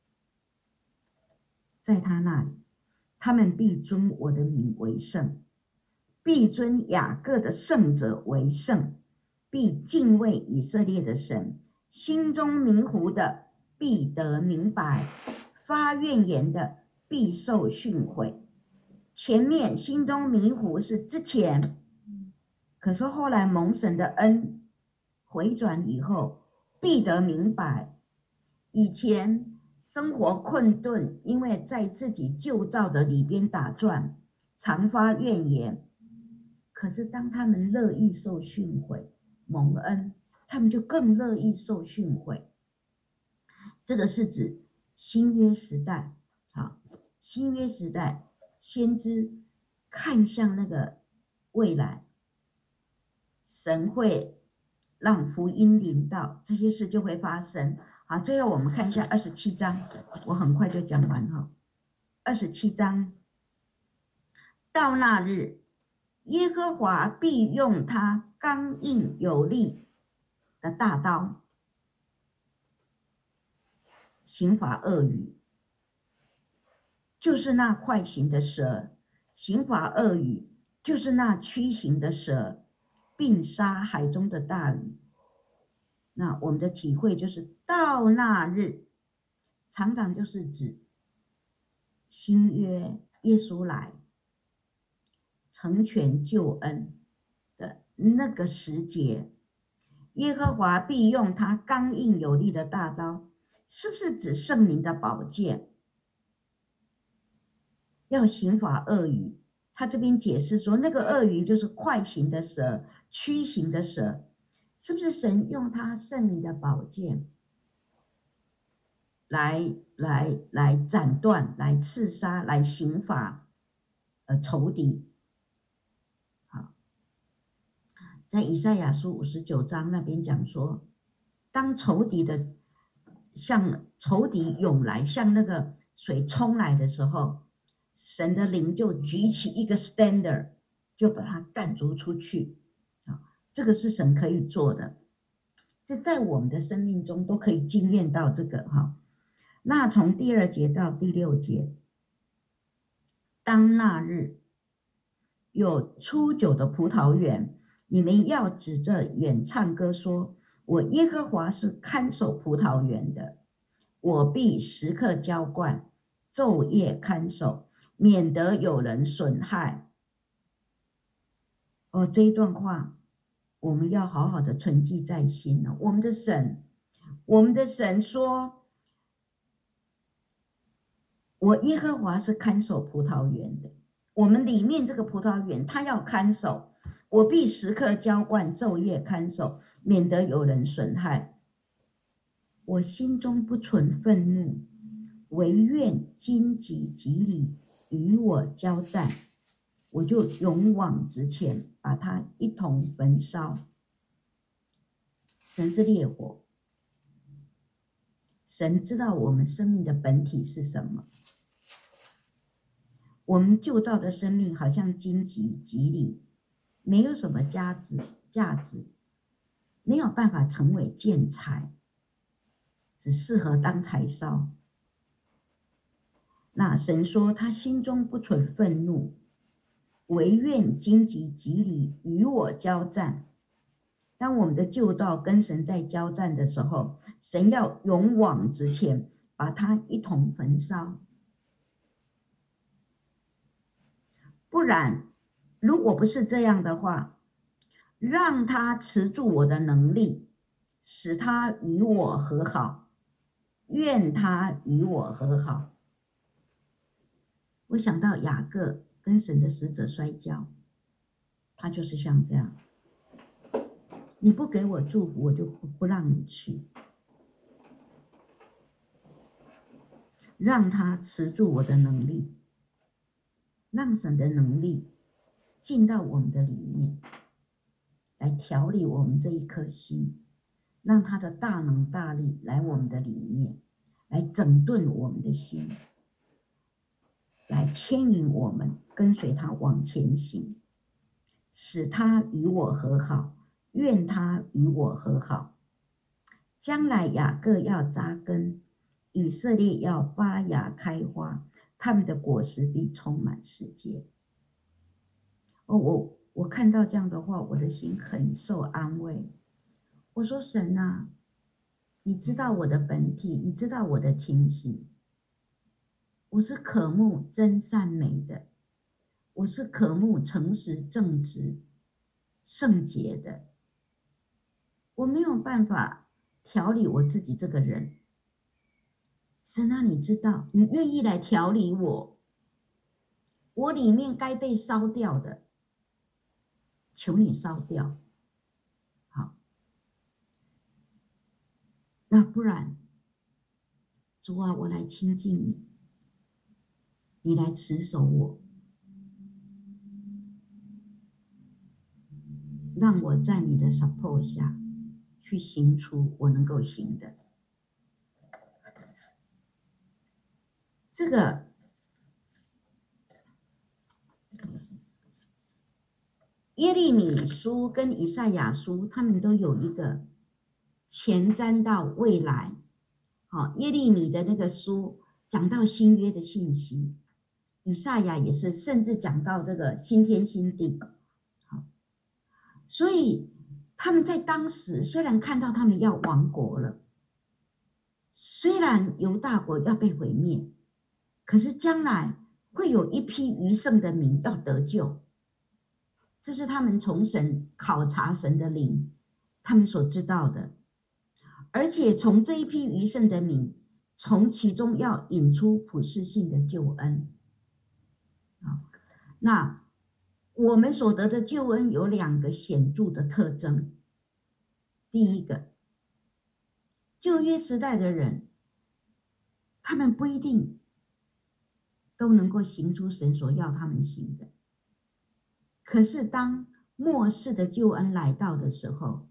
在他那里，他们必尊我的名为圣，必尊雅各的圣者为圣，必敬畏以色列的神，心中迷糊的必得明白，发怨言的必受训诲。前面心中迷糊是之前，可是后来蒙神的恩回转以后必得明白，以前生活困顿，因为在自己旧造的里边打转，常发怨言，可是当他们乐意受训诲蒙恩，他们就更乐意受训诲。这个是指新约时代。好，新约时代先知看向那个未来，神会让福音临到，这些事就会发生。好，最后我们看一下27章，我很快就讲完哈。27章，到那日，耶和华必用他刚硬有力的大刀刑罚恶语，就是那快行的蛇；刑罚恶语，就是那驱行的蛇，并杀海中的大鱼。那我们的体会就是到那日，常常就是指新约耶稣来成全救恩的那个时节，耶和华必用他刚硬有力的大刀，是不是指圣灵的宝剑？要刑罚恶语，他这边解释说，那个恶语就是快行的蛇，驱行的蛇，是不是神用他圣灵的宝剑来斩断、来刺杀、来刑罚仇敌。好，在以赛亚书59章那边讲说，当仇敌涌来，像那个水冲来的时候，神的灵就举起一个 standard， 就把它赶逐出去。这个是神可以做的，这在我们的生命中都可以经验到这个哈。那从第2节到第6节，当那日有初酒的葡萄园，你们要指着园唱歌说，我耶和华是看守葡萄园的，我必时刻浇灌，昼夜看守，免得有人损害。这一段话我们要好好的存记在心了。我们的神说，我耶和华是看守葡萄园的，我们里面这个葡萄园他要看守，我必时刻浇灌，昼夜看守，免得有人损害。我心中不存愤怒，惟愿荆棘蒺藜与我交战，我就勇往直前，把它一同焚烧。神是烈火，神知道我们生命的本体是什么。我们旧造的生命好像荆棘蒺藜，没有什么价值，没有办法成为建材，只适合当柴烧。那神说他心中不存愤怒，惟愿荆棘蒺藜与我交战。当我们的旧造跟神在交战的时候，神要勇往直前，把它一同焚烧。不然，如果不是这样的话，让他持住我的能力，使他与我和好，愿他与我和好。我想到雅各跟神的使者摔跤，他就是像这样，你不给我祝福，我就不让你去。让他持住我的能力，让神的能力进到我们的里面，来调理我们这一颗心，让他的大能大力来我们的里面，来整顿我们的心，来牵引我们跟随他往前行，使他与我和好，愿他与我和好。将来雅各要扎根，以色列要发芽开花，他们的果实必充满世界。我看到这样的话，我的心很受安慰。我说神啊，你知道我的本体，你知道我的情形，我是渴慕真善美的，我是渴慕诚实正直圣洁的，我没有办法调理我自己这个人。神啊，你知道，你愿意来调理我，我里面该被烧掉的，求你烧掉。好，那不然，主啊，我来亲近你，你来持守我，让我在你的 support 下去行出我能够行的。这个耶利米书跟以赛亚书，他们都有一个前瞻到未来。耶利米的那个书讲到新约的信息，以赛亚也是，甚至讲到这个新天新地。所以他们在当时虽然看到他们要亡国了，虽然犹大国要被毁灭，可是将来会有一批余剩的民要得救，这是他们从神考察神的灵，他们所知道的。而且从这一批余剩的民，从其中要引出普世性的救恩。那我们所得的救恩有2个显著的特征。第一个，旧约时代的人他们不一定都能够行出神所要他们行的。可是当末世的救恩来到的时候，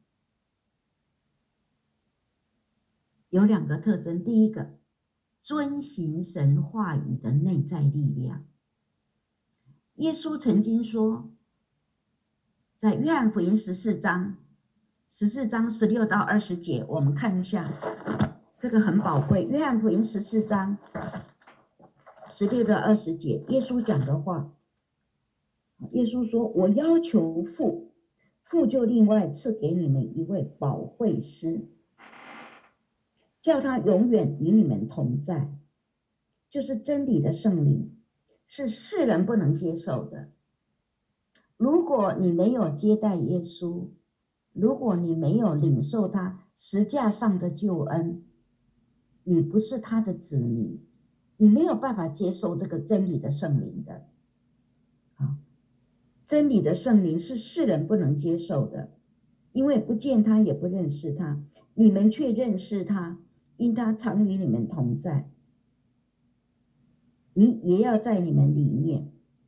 有两个特征。第一个，遵行神话语的内在力量。耶稣曾经说，在约翰福音14章16到20节，我们看一下，这个很宝贵。约翰福音14章16到20节，耶稣讲的话。耶稣说，我要求父，父就另外赐给你们一位保惠师，叫他永远与你们同在，就是真理的圣灵，是世人不能接受的。如果你没有接待耶稣，如果你没有领受他十架上的救恩，你不是他的子民，你没有办法接受这个真理的圣灵的。真理的圣灵是世人不能接受的，因为不见他也不认识他，你们却认识他，因他常与你们同在，你也要在你们里面。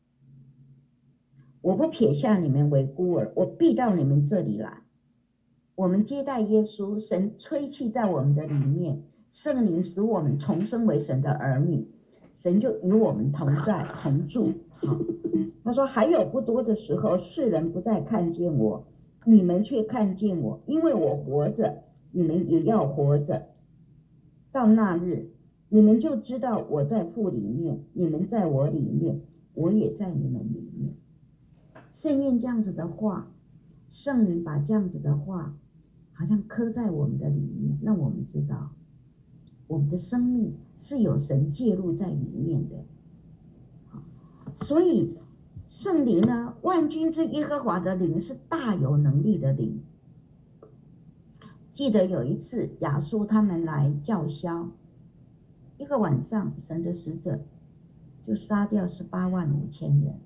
我不撇下你们为孤儿，我必到你们这里来。我们接待耶稣，神吹气在我们的里面，圣灵使我们重生为神的儿女，神就与我们同在同住。他说，还有不多的时候，世人不再看见我，你们却看见我，因为我活着，你们也要活着。到那日，你们就知道我在父里面，你们在我里面，我也在你们里面。圣愿这样子的话，圣灵把这样子的话好像刻在我们的里面，让我们知道我们的生命是有神介入在里面的。所以圣灵呢，万军之耶和华的灵是大有能力的灵。记得有一次亚述他们来叫嚣，一个晚上神的使者就杀掉185000人。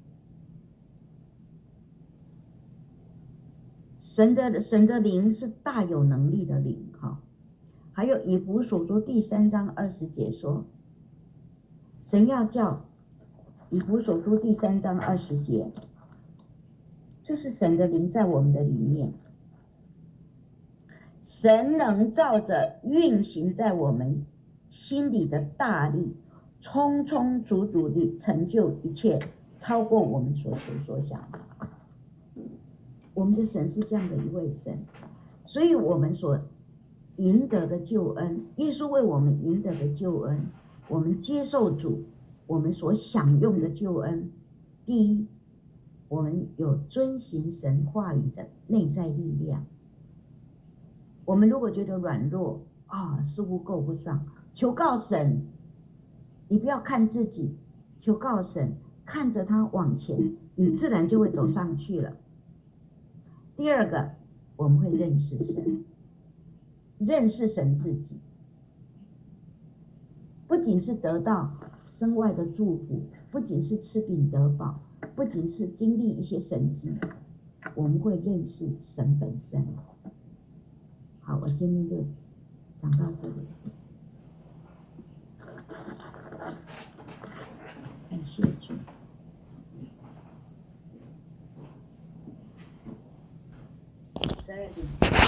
神的灵是大有能力的灵。还有以弗所书第3章20节说，神要叫以弗所书第3章20节，这是神的灵在我们的里面，神能照着运行在我们心里的大力，充充足足地成就一切，超过我们所求所想。我们的神是这样的一位神，所以我们所赢得的救恩，耶稣为我们赢得的救恩，我们接受主，我们所享用的救恩，第一，我们有遵行神话语的内在力量。我们如果觉得软弱似乎够不上，求告神，你不要看自己，求告神，看着他往前，你自然就会走上去了。第二个，我们会认识神，认识神自己，不仅是得到身外的祝福，不仅是吃饼得饱，不仅是经历一些神迹，我们会认识神本身。好，我今天就讲到这里，感谢主。12点。